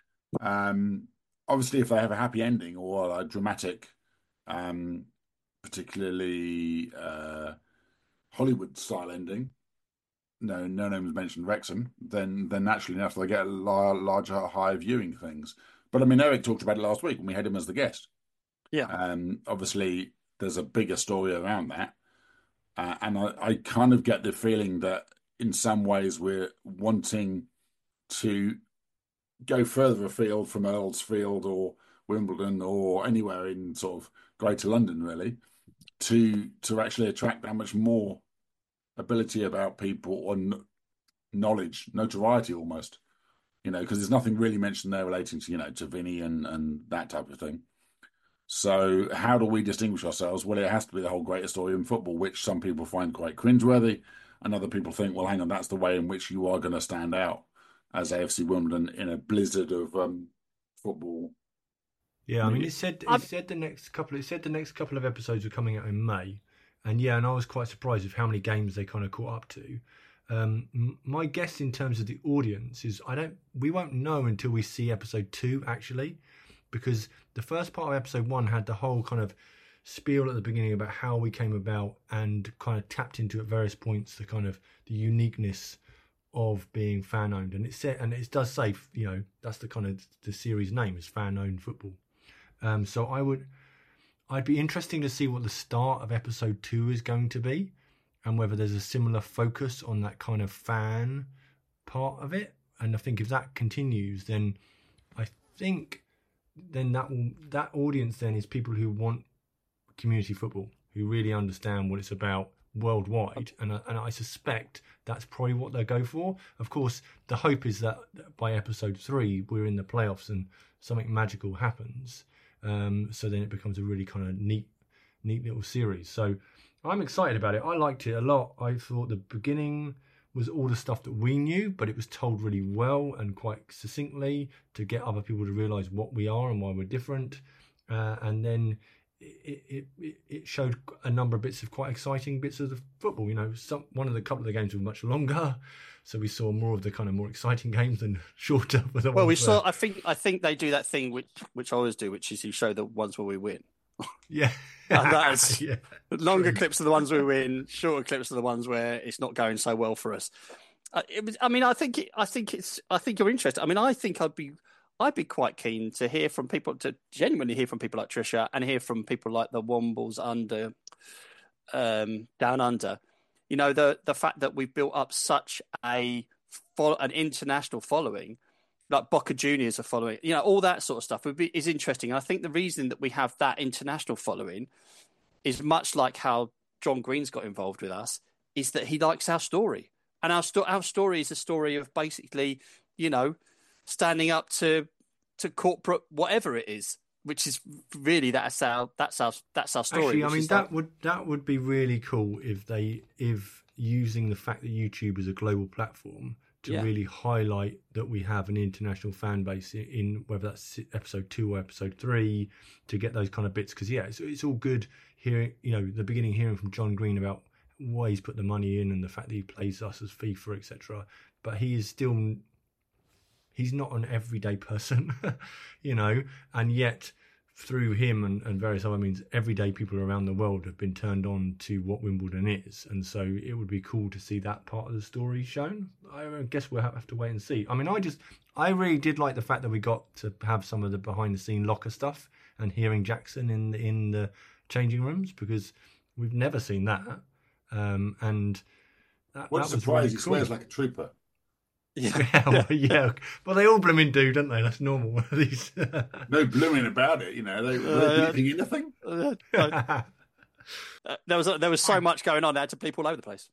Um, obviously, if they have a happy ending or a dramatic, um, particularly uh, Hollywood-style ending, no, no names mentioned Wrexham, then then naturally enough they get a larger, high viewing things. But I mean, Eric talked about it last week when we had him as the guest. Yeah. Um, obviously, there's a bigger story around that. Uh, and I, I kind of get the feeling that in some ways we're wanting to go further afield from Earlsfield or Wimbledon or anywhere in sort of Greater London, really, to to actually attract that much more ability about people or knowledge, notoriety almost, you know, because there's nothing really mentioned there relating to, you know, to Vinny and, and that type of thing. So how do we distinguish ourselves? Well, it has to be the whole greatest story in football, which some people find quite cringeworthy, and other people think, well, hang on, that's the way in which you are going to stand out as A F C Wimbledon in a blizzard of um, football. Yeah, I mean, it said it said the next couple. It said the next couple of episodes are coming out in May, and yeah, and I was quite surprised with how many games they kind of caught up to. Um, my guess in terms of the audience is I don't. We won't know until we see episode two actually. Because the first part of episode one had the whole kind of spiel at the beginning about how we came about and kind of tapped into at various points the kind of the uniqueness of being fan owned. And it said, and it does say, you know, that's the kind of the series name is fan owned football. Um, so I would, I'd be interesting to see what the start of episode two is going to be, and whether there's a similar focus on that kind of fan part of it. And I think if that continues, then I think. then that will, that audience then is people who want community football, who really understand what it's about worldwide, and I, and I suspect that's probably what they'll go for. Of course, the hope is that by episode three we're in the playoffs and something magical happens, um, so then it becomes a really kind of neat, neat little series. So I'm excited about it. I liked it a lot. I thought the beginning was all the stuff that we knew, but it was told really well and quite succinctly to get other people to realise what we are and why we're different. Uh, and then it, it it showed a number of bits of quite exciting bits of the football. You know, some one of the couple of the games were much longer, so we saw more of the kind of more exciting games than shorter. For the well, we where... saw. I think I think they do that thing which which I always do, which is you show the ones where we win. Yeah. And that is yeah. longer clips are the ones we win, shorter clips are the ones where it's not going so well for us. Uh, it was, I mean, I think it, I think it's I think you're interested. I mean, I think I'd be I'd be quite keen to hear from people, to genuinely hear from people like Trisha and hear from people like the Wombles under um, down under. You know, the the fact that we've built up such a an international following. Like Boca Juniors are following, you know, all that sort of stuff would be, is interesting. And I think the reason that we have that international following is much like how John Green's got involved with us, is that he likes our story. And our, sto- our story is a story of basically, you know, standing up to to corporate whatever it is, which is really that's our that's our that's our story. Actually, I mean that like... would that would be really cool if they if using the fact that YouTube is a global platform to yeah. really highlight that we have an international fan base in, in whether that's episode two or episode three, to get those kind of bits. Because yeah, it's, it's all good hearing, you know, the beginning hearing from John Green about why he's put the money in and the fact that he plays us as FIFA, et cetera. But he is still, he's not an everyday person, you know, and yet through him and, and various other means, everyday people around the world have been turned on to what Wimbledon is. And so it would be cool to see that part of the story shown. I guess we'll have to wait and see. I mean, I just, I really did like the fact that we got to have some of the behind the scene locker stuff and hearing Jackson in the, in the changing rooms, because we've never seen that. Um, and that, What that a was surprise. really He cool. swears like a trooper. Yeah. Yeah, well, yeah. Well, they all blooming do, don't they? That's normal. These. No blooming about it, you know. They, were they Uh, bleeping anything? Uh, uh, there was there was so much going on. They had to bleep all over the place.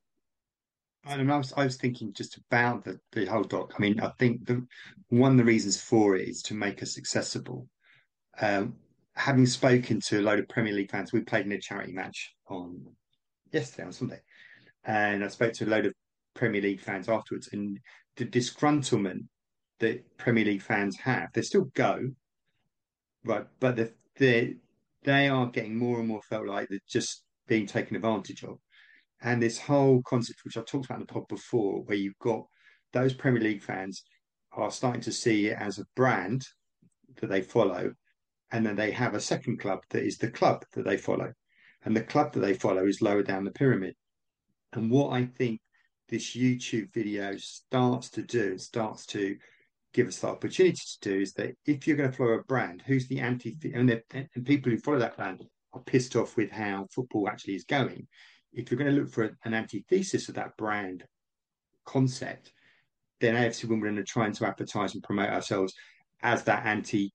I don't know. I was, I was thinking just about the, the whole doc. I mean, I think the one of the reasons for it is to make us accessible. Um, having spoken to a load of Premier League fans, we played in a charity match on yesterday on Sunday, and I spoke to a load of Premier League fans afterwards, and the disgruntlement that Premier League fans have, they still go, right, but the, the, they are getting more and more felt like they're just being taken advantage of. And this whole concept, which I've talked about in the pod before, where you've got those Premier League fans are starting to see it as a brand that they follow, and then they have a second club that is the club that they follow, and the club that they follow is lower down the pyramid. And what I think this YouTube video starts to do, starts to give us the opportunity to do, is that if you're going to follow a brand, who's the anti, and, and people who follow that brand are pissed off with how football actually is going. If you're going to look for an antithesis of that brand concept, then A F C Wimbledon are trying to advertise and promote ourselves as that anti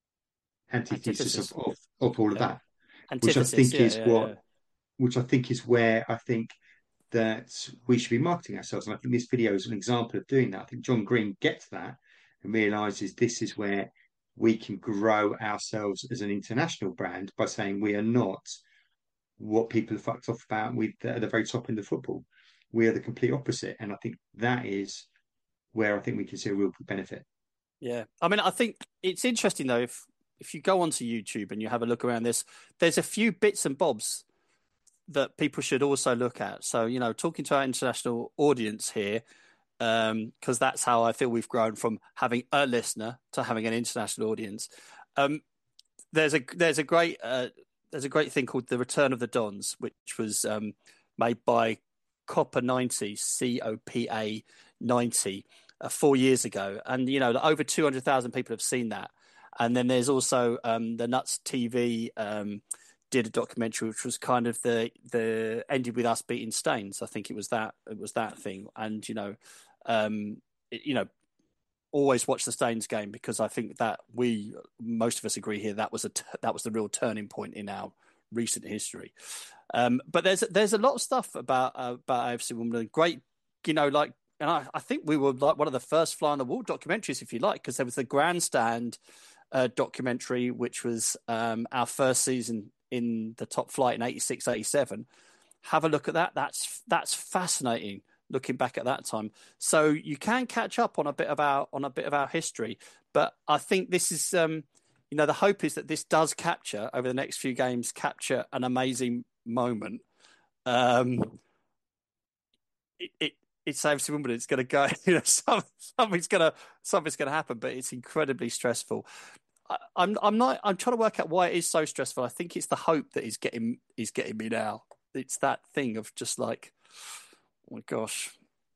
antithesis of, of, of all of Yeah. that, which I Antithesis, think yeah, is yeah, what, yeah. which I think is where I think that we should be marketing ourselves. And I think this video is an example of doing that. I think John Green gets that and realizes this is where we can grow ourselves as an international brand by saying we are not what people are fucked off about with at the very top in the football. We are the complete opposite. And I think that is where I think we can see a real benefit. Yeah, I mean, I think it's interesting though. If if you go onto YouTube and you have a look around this, there's a few bits and bobs that people should also look at. So, you know, talking to our international audience here, um, because that's how I feel we've grown from having a listener to having an international audience. Um, there's a there's a great uh, there's a great thing called The Return of the Dons, which was um, made by Copa ninety, C O P A ninety, uh, four years ago, and you know over two hundred thousand people have seen that. And then there's also um, the Nuts T V um, did a documentary, which was kind of the the ended with us beating Staines. I think it was that it was that thing, and you know, um, it, you know, always watch the Staines game, because I think that we most of us agree here that was a t- that was the real turning point in our recent history. Um, but there's there's a lot of stuff about uh, about A F C Wimbledon. Great, you know, like, and I, I think we were like one of the first fly on the wall documentaries, if you like, because there was the Grandstand uh, documentary, which was um, our first season in the top flight in eighty-six, eighty-seven. Have a look at that. That's that's fascinating, looking back at that time. So you can catch up on a bit of our on a bit of our history. But I think this is, um, you know, the hope is that this does capture over the next few games, capture an amazing moment. Um, it, it it's A F C Wimbledon. It's going to go. You know, some, something's going to something's going to happen, but it's incredibly stressful. I, I'm I'm not. I'm trying to work out why it is so stressful. I think it's the hope that is getting is getting me now. It's that thing of just like, oh my gosh.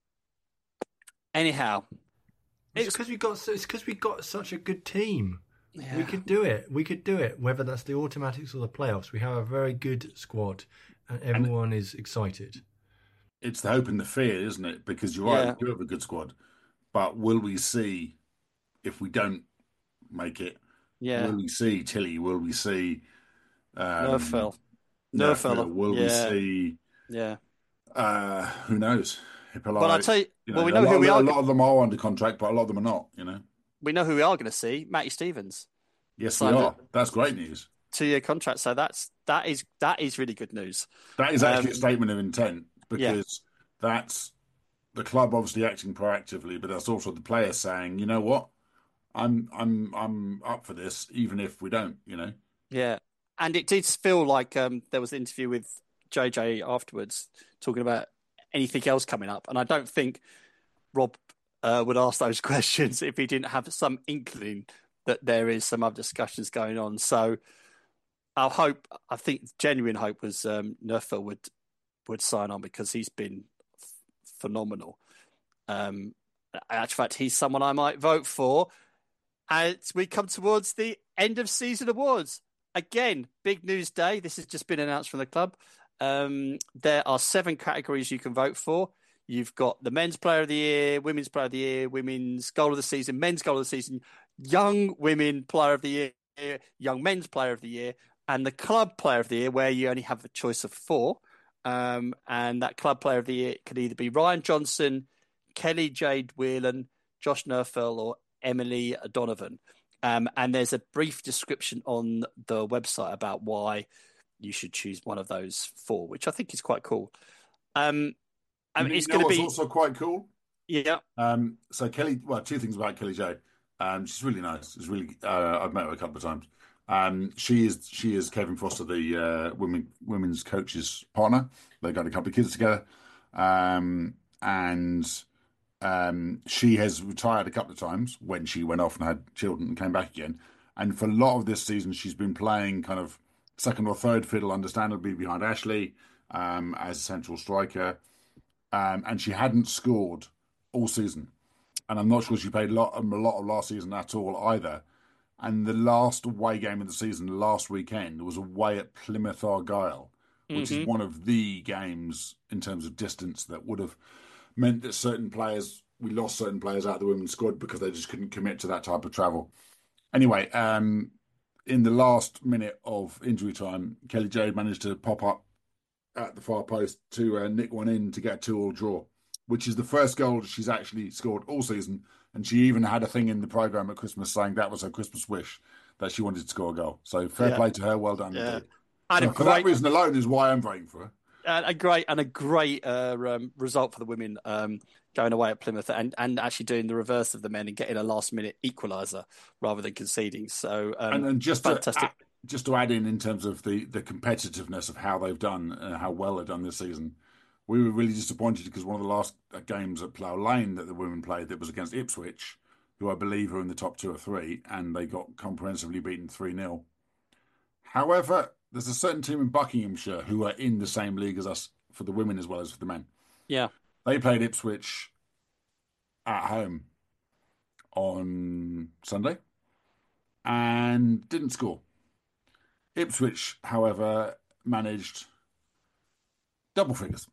Anyhow, It's because we got. It's because we got such a good team. yeah. We could do it. We could do it. Whether that's the automatics or the playoffs, we have a very good squad, and everyone is excited. It's the hope and the fear, isn't it? Because you're right, Yeah. we do have a good squad. But will we see, if we don't make it, yeah. will we see Tilly? Will we see um, Nerfell. Nerfella. Will we Yeah. see, Yeah. uh, who knows? Hippolyte, But I'll tell you. you Well, we a know lot, who we a are. lot of them are under contract, but a lot of them are not, you know? We know who we are going to see. Matty Stevens, Yes, we Signed are. That's great news. two-year contract. So that's that is that is really good news. That is actually Um, a statement of intent, yeah. because that's the club obviously acting proactively, but that's also the players saying, you know what, I'm I'm I'm up for this, even if we don't, you know. Yeah, and it did feel like um, there was an interview with J J afterwards talking about anything else coming up, and I don't think Rob uh, would ask those questions if he didn't have some inkling that there is some other discussions going on. So our hope, I think, genuine hope was um, Nerfel would would sign on because he's been f- phenomenal. Um, in actual fact, he's someone I might vote for. As we come towards the end of season awards, again, big news day. This has just been announced from the club. Um, there are seven categories you can vote for. You've got the men's player of the year, women's player of the year, women's goal of the season, men's goal of the season, young women player of the year, young men's player of the year, and the club player of the year, where you only have the choice of four. Um, and that club player of the year could either be Ryan Johnson, Kelly Jade Whelan, Josh Nerfel, or Emily Donovan. Um, and there's a brief description on the website about why you should choose one of those four, which I think is quite cool. Um, I mean, you it's know going to what's be also quite cool. Yeah. Um, so Kelly, well, two things about Kelly Jade. Um, she's really nice. She's really. Uh, I've met her a couple of times. Um, she is she is Kevin Foster, the uh, women women's coach's partner. They've got a couple of kids together, um, and um, she has retired a couple of times when she went off and had children and came back again. And for a lot of this season, she's been playing kind of second or third fiddle, understandably, behind Ashley um, as a central striker. Um, and she hadn't scored all season. And I'm not sure she played a lot, a lot of last season at all either. And the last away game of the season, last weekend, was away at Plymouth Argyle, which Mm-hmm. is one of the games in terms of distance that would have meant that certain players, we lost certain players out of the women's squad because they just couldn't commit to that type of travel. Anyway, um, in the last minute of injury time, Kelly Jade managed to pop up at the far post to uh, nick one in to get a two-all draw, which is the first goal she's actually scored all season. And she even had a thing in the programme at Christmas saying that was her Christmas wish, that she wanted to score a goal. So fair Yeah. play to her. Well done. Yeah. Indeed. And So a for great, that reason alone is why I'm voting for her. and a great, and a great uh, um, result for the women um, going away at Plymouth and, and actually doing the reverse of the men and getting a last-minute equaliser rather than conceding. So um, and, and just fantastic. To add, just to add in, in terms of the, the competitiveness of how they've done, uh, how well they've done this season, we were really disappointed because one of the last games at Plough Lane that the women played that was against Ipswich, who I believe are in the top two or three, and they got comprehensively beaten three nil. However, there's a certain team in Buckinghamshire who are in the same league as us for the women as well as for the men. Yeah. They played Ipswich at home on Sunday and didn't score. Ipswich, however, managed double figures.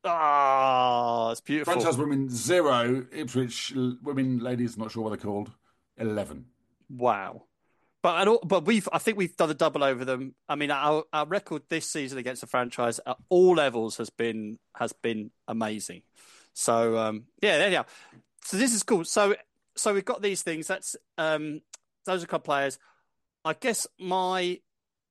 Ah, it's beautiful. Franchise women zero, Ipswich women ladies, not sure what they're called, eleven. Wow. But I don't, but we've I think we've done a double over them. I mean, our, our record this season against the franchise at all levels has been has been amazing. So um, yeah, there you are. So this is cool. So so we've got these things. That's um, those are club players. I guess my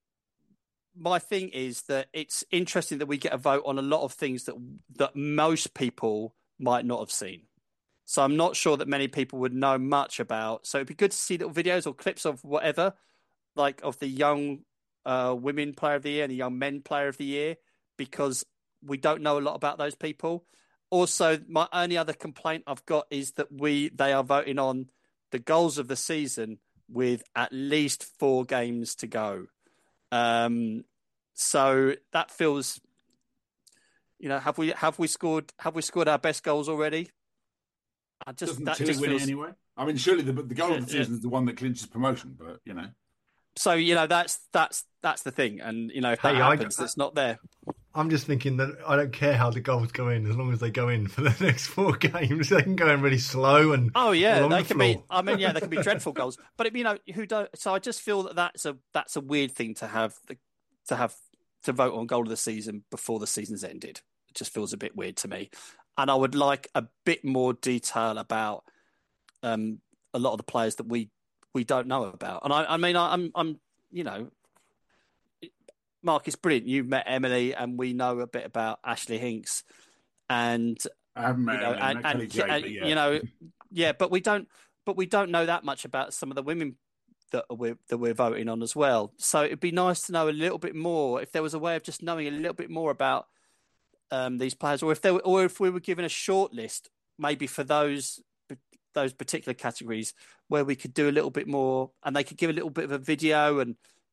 my thing is that it's interesting that we get a vote on a lot of things that that most people might not have seen. So I'm not sure that many people would know much about. So it'd be good to see little videos or clips of whatever, like of the young uh, women player of the year and the young men player of the year, because we don't know a lot about those people. Also, my only other complaint I've got is that we they are voting on the goals of the season with at least four games to go. Um, so that feels, you know, have we have we scored have we scored our best goals already? I just Doesn't that Tilly just win feels it anyway? I mean, surely the the goal Yeah, of the season is the one that clinches promotion, but you know. so you know that's that's that's the thing, and you know if that Hey, I- happens, it's not there. I'm just thinking that I don't care how the goals go in as long as they go in for the next four games. They can go in really slow and Oh yeah, along they the can be. floor. I mean, yeah, they can be dreadful goals. But it, you know, who don't? So I just feel that that's a that's a weird thing to have the, to have to vote on goal of the season before the season's ended. It just feels a bit weird to me, and I would like a bit more detail about um, a lot of the players that we we don't know about. And I, I mean, I, I'm I'm you know. Mark, it's brilliant. You've met Emily, and we know a bit about Ashley Hinks, and I haven't met you know, Emily, and, met Kelly and, Jade, and, but yeah. you know, yeah, but we don't, but we don't know that much about some of the women that we're that we're voting on as well. So it'd be nice to know a little bit more. If there was a way of just knowing a little bit more about um, these players, or if there, were, or if we were given a short list, maybe for those those particular categories where we could do a little bit more, and they could give a little bit of a video and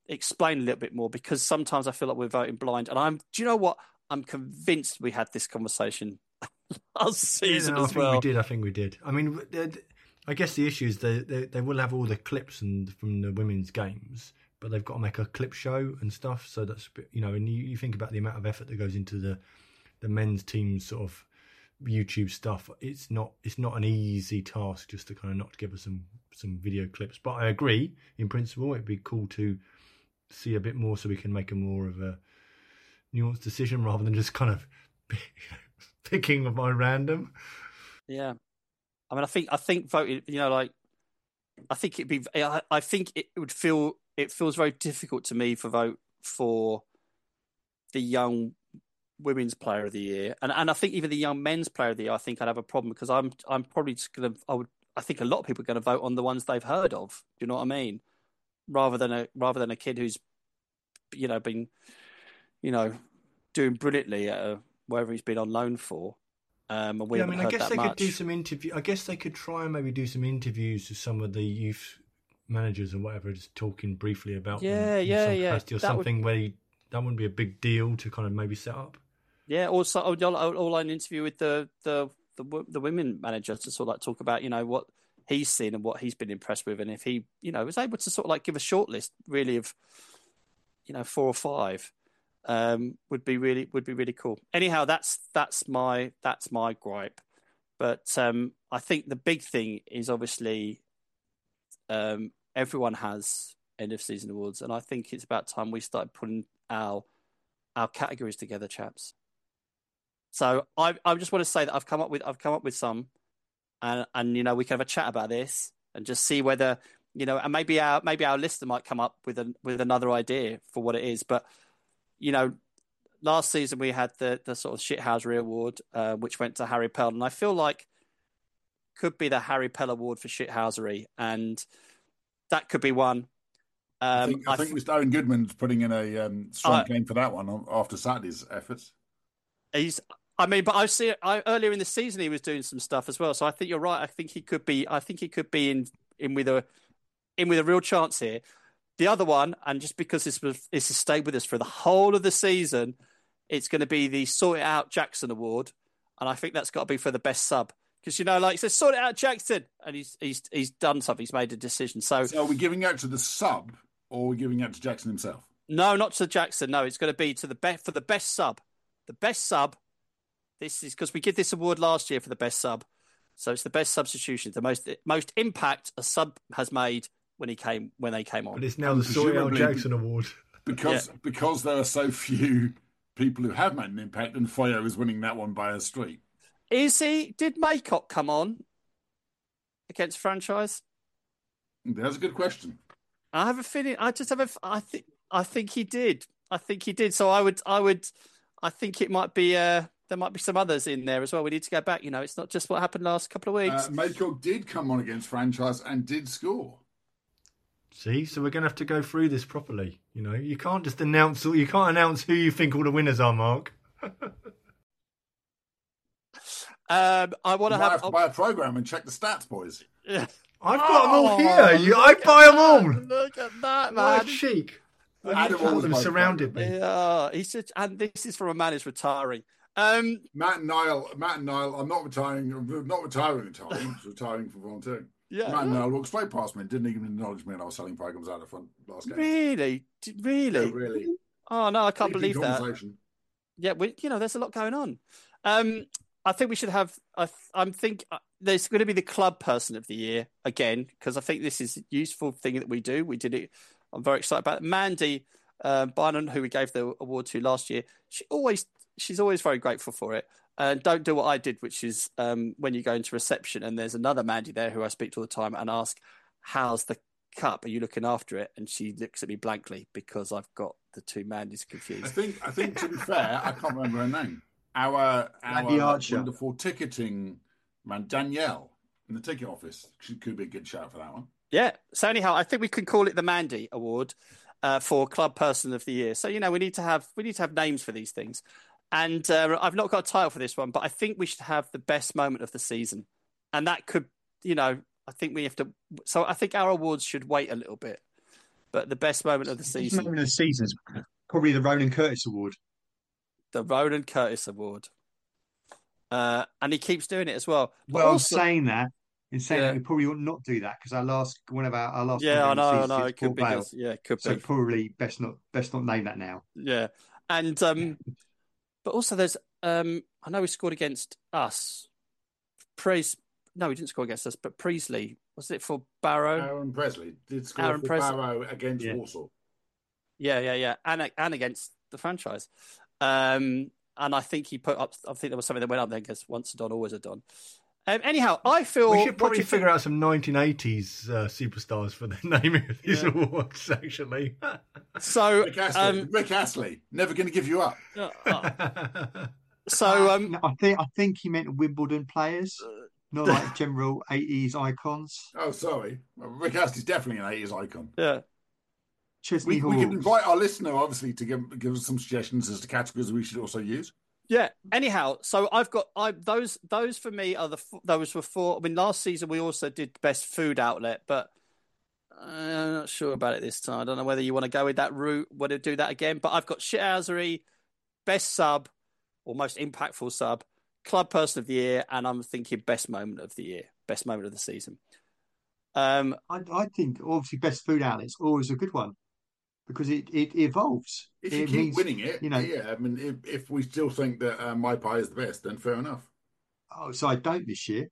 explain a little bit more, because sometimes I feel like we're voting blind. And I'm, do you know what? I'm convinced we had this conversation last season yeah, no, as I think well. we did. I think we did. I mean, I guess the issue is they, they they will have all the clips and from the women's games, but they've got to make a clip show and stuff. So that's, you know, and you, you think about the amount of effort that goes into the the men's team's sort of YouTube stuff. It's not it's not an easy task just to kind of knock together some some video clips. But I agree, in principle, it'd be cool to see a bit more so we can make a more of a nuanced decision rather than just kind of picking by random. Yeah, I mean, I think I think voting, you know, like I think it'd be. I, I think it would feel. It feels very difficult to me for vote for the young women's player of the year, and and I think even the young men's player of the year. I think I'd have a problem because I'm I'm probably just gonna. I would. I think a lot of people are going to vote on the ones they've heard of. Do you know what I mean? Rather than a rather than a kid who's, you know, been, you know, doing brilliantly at a, wherever he's been on loan for. Um, and we yeah, I haven't mean, I heard guess that they much. could do some interview. I guess they could try and maybe do some interviews with some of the youth managers or whatever, just talking briefly about Yeah, them in yeah, some yeah. capacity or That would- something where you, that wouldn't be a big deal to kind of maybe set up. Yeah, also all an interview with the the the wo- the women manager to sort of like talk about, you know, what he's seen and what he's been impressed with, and if he, you know, was able to sort of like give a short list really of, you know, four or five, um, would be really would be really cool. Anyhow, that's that's my that's my gripe, but um, I think the big thing is obviously, um, everyone has end of season awards, and I think it's about time we started putting our our categories together, chaps. So I I just want to say that I've come up with I've come up with some, and and you know, we can have a chat about this and just see whether, you know, and maybe our maybe our listener might come up with an with another idea for what it is. But you know, last season we had the the sort of shithousery award, uh, which went to Harry Pell, and I feel like could be the Harry Pell award for shithousery, and that could be one. Um, I think, I I think th- Mister Owen Goodman's putting in a um, strong Uh, claim for that one on- after Saturday's efforts. He's, I mean, but I see I, earlier in the season he was doing some stuff as well. So I think you're right. I think he could be. I think he could be in in with a in with a real chance here. The other one, and just because this was this has stayed with us for the whole of the season, it's going to be the Sort It Out Jackson Award, and I think that's got to be for the best sub, because, you know, like, it says Sort It Out Jackson, and he's he's he's done something. He's made a decision. So, So are we giving out to the sub or are we giving out to Jackson himself? no, not to Jackson. No, it's going to be to the best for the best sub. The best sub. This is because we did this award last year for the best sub, so it's the best substitution, the most most impact a sub has made when he came when they came on. But it's now And the Sort It Out presumably- Jackson Award. Because because there are so few people who have made an impact, and Foyo is winning that one by a street. Is he? Did Maycock come on against franchise? That's a good question. I have a feeling. I just have a. I think. I think he did. I think he did. So I would. I would. I think it might be. Uh, there might be some others in there as well. We need to go back. You know, it's not just what happened last couple of weeks. Uh, Maycock did come on against franchise and did score. See, so we're going to have to go through this properly. You know, you can't just announce. You can't announce who you think all the winners are, Mark. um, I want You to might have. have to buy a program and check the stats, boys. Yeah. I've got them all Oh, here. You, I buy them all. Look at that, What a man. chic. Adam All always them buys surrounded me. Yeah, he's such, and this is from a man who's retiring. Um, Matt and Niall, Matt and Niall, I'm not retiring, not retiring at time, just retiring for volunteering. yeah, Matt and Niall walked straight past me and didn't even acknowledge me, and I was selling programs out of front last game. really, D- really. Yeah, really. Oh no, I can't Deep in believe that. conversation. Yeah, we, you know, there's a lot going on. Um, I think we should have. I, I'm think uh, there's going to be the club person of the year again, because I think this is a useful thing that we do. We did it. I'm very excited about it. Mandy uh, Bynum, who we gave the award to last year. She always, she's always very grateful for it. And don't do what I did, which is um, when you go into reception and there's another Mandy there who I speak to all the time and ask, "How's the cup? Are you looking after it?" And she looks at me blankly because I've got the two Mandys I confused. think, I think to be fair, I can't remember her name. Our, Mandy our Archer. wonderful ticketing man, Danielle, in the ticket office. She could be a good shout for that one. Yeah. So anyhow, I think we can call it the Mandy Award uh, for Club Person of the Year. So, you know, we need to have we need to have names for these things. And uh, I've not got a title for this one, but I think we should have the best moment of the season. And that could, you know, I think we have to. So I think our awards should wait a little bit. But the best moment of the Best season, moment of the season is probably the Ronan Curtis Award. the Ronan Curtis Award. Uh, and he keeps doing it as well. But Well, also, saying that, in saying yeah, that, we probably ought not do that because our last one of our, our last yeah, I game of know, the I season know. is It could Port be Vale. good. Yeah, it could So be. probably best not best not name that now. Yeah. And um, but also there's um, I know he scored against us. Praise. No, he didn't score against us, but Priestley, was it for Barrow? Aaron Presley did score Aaron for Presley. Barrow against Yeah. Walsall. Yeah, yeah, yeah, and and against the franchise. Um, and I think he put up. I think there was something that went up there because once a Don, always a Don. Um, anyhow, I feel We should probably what do you figure think? out some nineteen eighties uh, superstars for the naming of these Yeah. awards, actually. So, Rick Astley, um, Rick Astley, never going to give you up. uh, uh, so um, No, I think I think he meant Wimbledon players, not like general eighties icons. Oh, sorry, well, Rick Astley's definitely an eighties icon. yeah, Chesney We, we could Hawks. invite our listener, obviously, to give, give us some suggestions as to categories we should also use. yeah. Anyhow, so I've got I those those for me are the f- those were four. I mean, last season we also did best food outlet, but I'm not sure about it this time. I don't know whether you want to go with that route, want to do that again. But I've got shithousery, best sub or most impactful sub, club person of the year, and I'm thinking best moment of the year, best moment of the season. Um, I, I think obviously best food outlet's always a good one because it, it evolves. If you it keep means, winning it, you know. yeah. I mean, if, if we still think that uh, My Pie is the best, then fair enough. Oh, so I don't this year.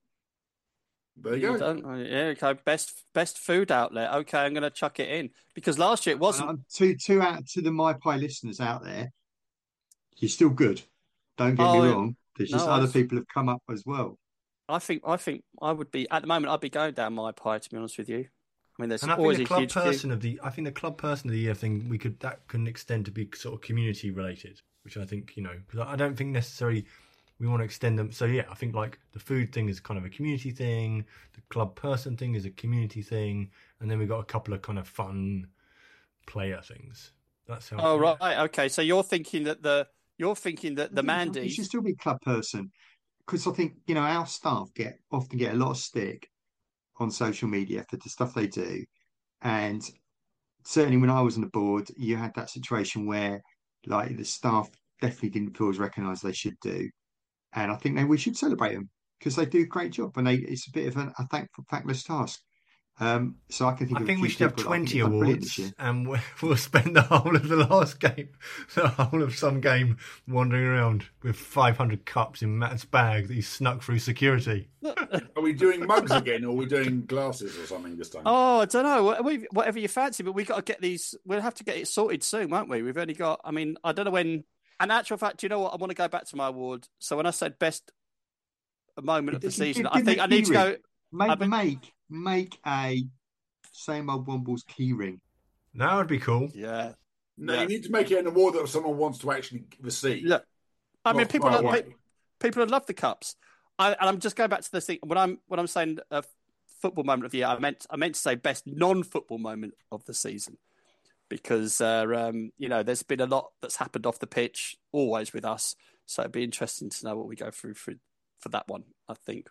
There you, you go. don't, oh, yeah, okay. Best best food outlet. Okay, I'm going to chuck it in because last year it wasn't. And, um, two two out to the My Pie listeners out there, you're still good. Don't get me Oh, wrong. There's just no, other I- people have come up as well. I think I think I would be at the moment. I'd be going down my pie to be honest with you. I mean, there's And I always think the a club huge queue. person of the I think the club person of the year thing we could that can extend to be sort of community related, which I think you know because I don't think necessarily we want to extend them. So yeah, I think like the food thing is kind of a community thing, the club person thing is a community thing, and then we got a couple of kind of fun player things. That's how. Oh right, okay. So you're thinking that the you're thinking that the You Mandy's. should still be club person because I think you know our staff get often get a lot of stick on social media for the stuff they do, and certainly when I was on the board, you had that situation where like the staff definitely didn't feel as recognised they should do, and I think that we should celebrate them because they do a great job and they it's a bit of an, a thank, thankless task. Um, so I can think I of think a we few should have people that I think twenty have done brilliant this awards, year. and we'll- we'll spend the whole of the last game, the whole of some game, wandering around with five hundred cups in Matt's bag that he snuck through security. Are we doing mugs again, or are we doing glasses or something this time? Oh, I don't know. Wha- we- Whatever you fancy, but we got to get these. We'll have to get it sorted soon, won't we? We've only got. I mean, I don't know when. And actual fact, do you know what? I want to go back to my award. So when I said best moment of the Give- season, give I me think a I need to key go. ring. Make I mean- make make a same old Wombles key ring. That would be cool. Yeah. No, Yeah. you need to make it an award that someone wants to actually receive. Look, I mean, Not people throw are, away. pe- people love the cups. I, and I'm just going back to this thing. When I'm when I'm saying a football moment of the year, I meant I meant to say best non-football moment of the season because uh, um, you know there's been a lot that's happened off the pitch always with us. So it'd be interesting to know what we go through for for that one. I think.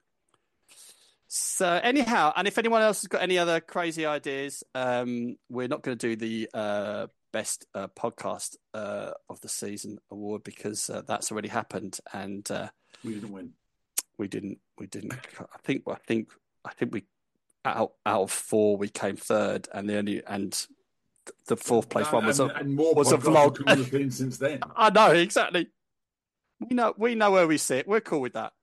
So anyhow, and if anyone else has got any other crazy ideas, um, we're not going to do the uh, best uh, podcast uh, of the season award because uh, that's already happened, and uh, We didn't win. we didn't. We didn't. I think. I think. I think we out out of four we came third, and the only and the fourth place one was and, a and more was a podcasts vlog. have come on the scene since then. I know exactly. We know. We know where we sit. We're cool with that.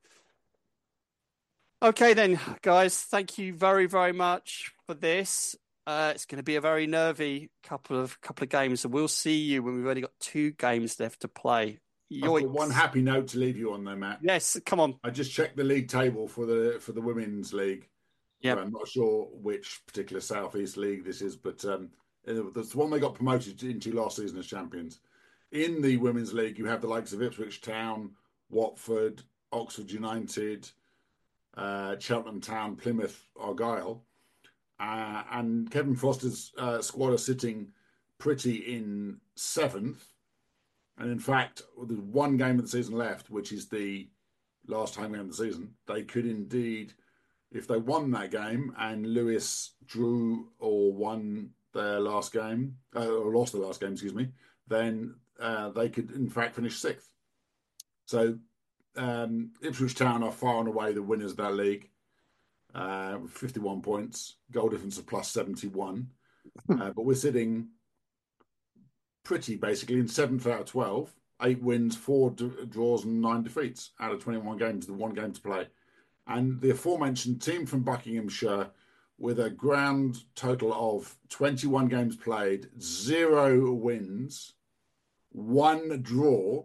Okay, then, guys. Thank you very, very much for this. Uh, it's going to be a very nervy couple of couple of games, and we'll see you when we've only got two games left to play. I've got Yoicks. one happy note to leave you on, though, Matt. Yes, come on. I just checked the league table for the for the women's league. Yep. I'm not sure which particular Southeast league this is, but um, that's the one they got promoted into last season as champions. In the women's league, you have the likes of Ipswich Town, Watford, Oxford United, uh, Cheltenham Town, Plymouth, Argyle, uh, and Kevin Foster's uh, squad are sitting pretty in seventh. And in fact, there's one game of the season left, which is the last home game of the season. They could indeed, if they won that game and Lewis drew or won their last game, uh, or lost their last game, excuse me, then uh, they could in fact finish sixth. So um, Ipswich Town are far and away the winners of that league, uh, with fifty-one points, goal difference of plus seventy-one. uh, but we're sitting pretty basically in seventh out of twelve, eight wins, four d- draws, and nine defeats out of twenty-one games, the one game to play. And the aforementioned team from Buckinghamshire, with a grand total of twenty-one games played, zero wins, one draw,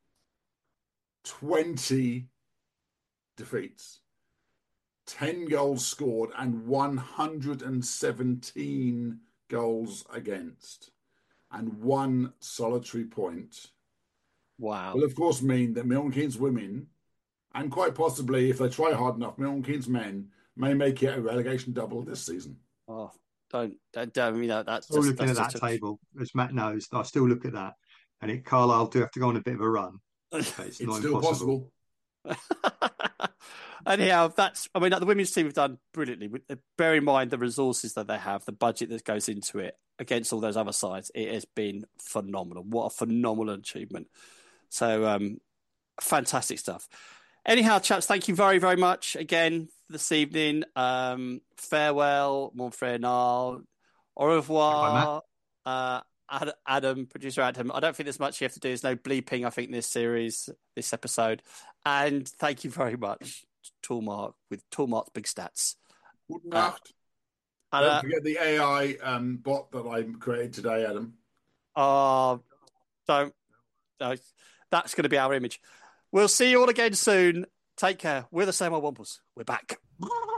twenty defeats, ten goals scored, and one hundred seventeen goals against, and one solitary point. Wow. Will, of course, mean that Milton Keynes women, and quite possibly, if they try hard enough, Milton Keynes men may make it a relegation double this season. Oh, don't, don't, don't you know, that's Still just, looking that's at that just a- table, as Matt knows, I still look at that. And it, Carlisle do have to go on a bit of a run. But it's, It's not still impossible. possible. Anyhow, that's, I mean, the women's team have done brilliantly. Bear in mind the resources that they have, the budget that goes into it against all those other sides. It has been phenomenal. What a phenomenal achievement. So, um, fantastic stuff. Anyhow, chaps, thank you very, very much again this evening. Um, farewell, mon frère Niall. Au revoir. Uh, Ad- Adam, producer Adam. I don't think there's much you have to do. There's no bleeping, I think, this series, this episode. And thank you very much, Toolmark, with Toolmark's Big Stats. Good night. Uh, Don't uh, forget the A I um, bot that I created today, Adam. uh, don't. Uh, that's going to be our image. We'll see you all again soon. Take care. We're the Same Old Wampus. We're back.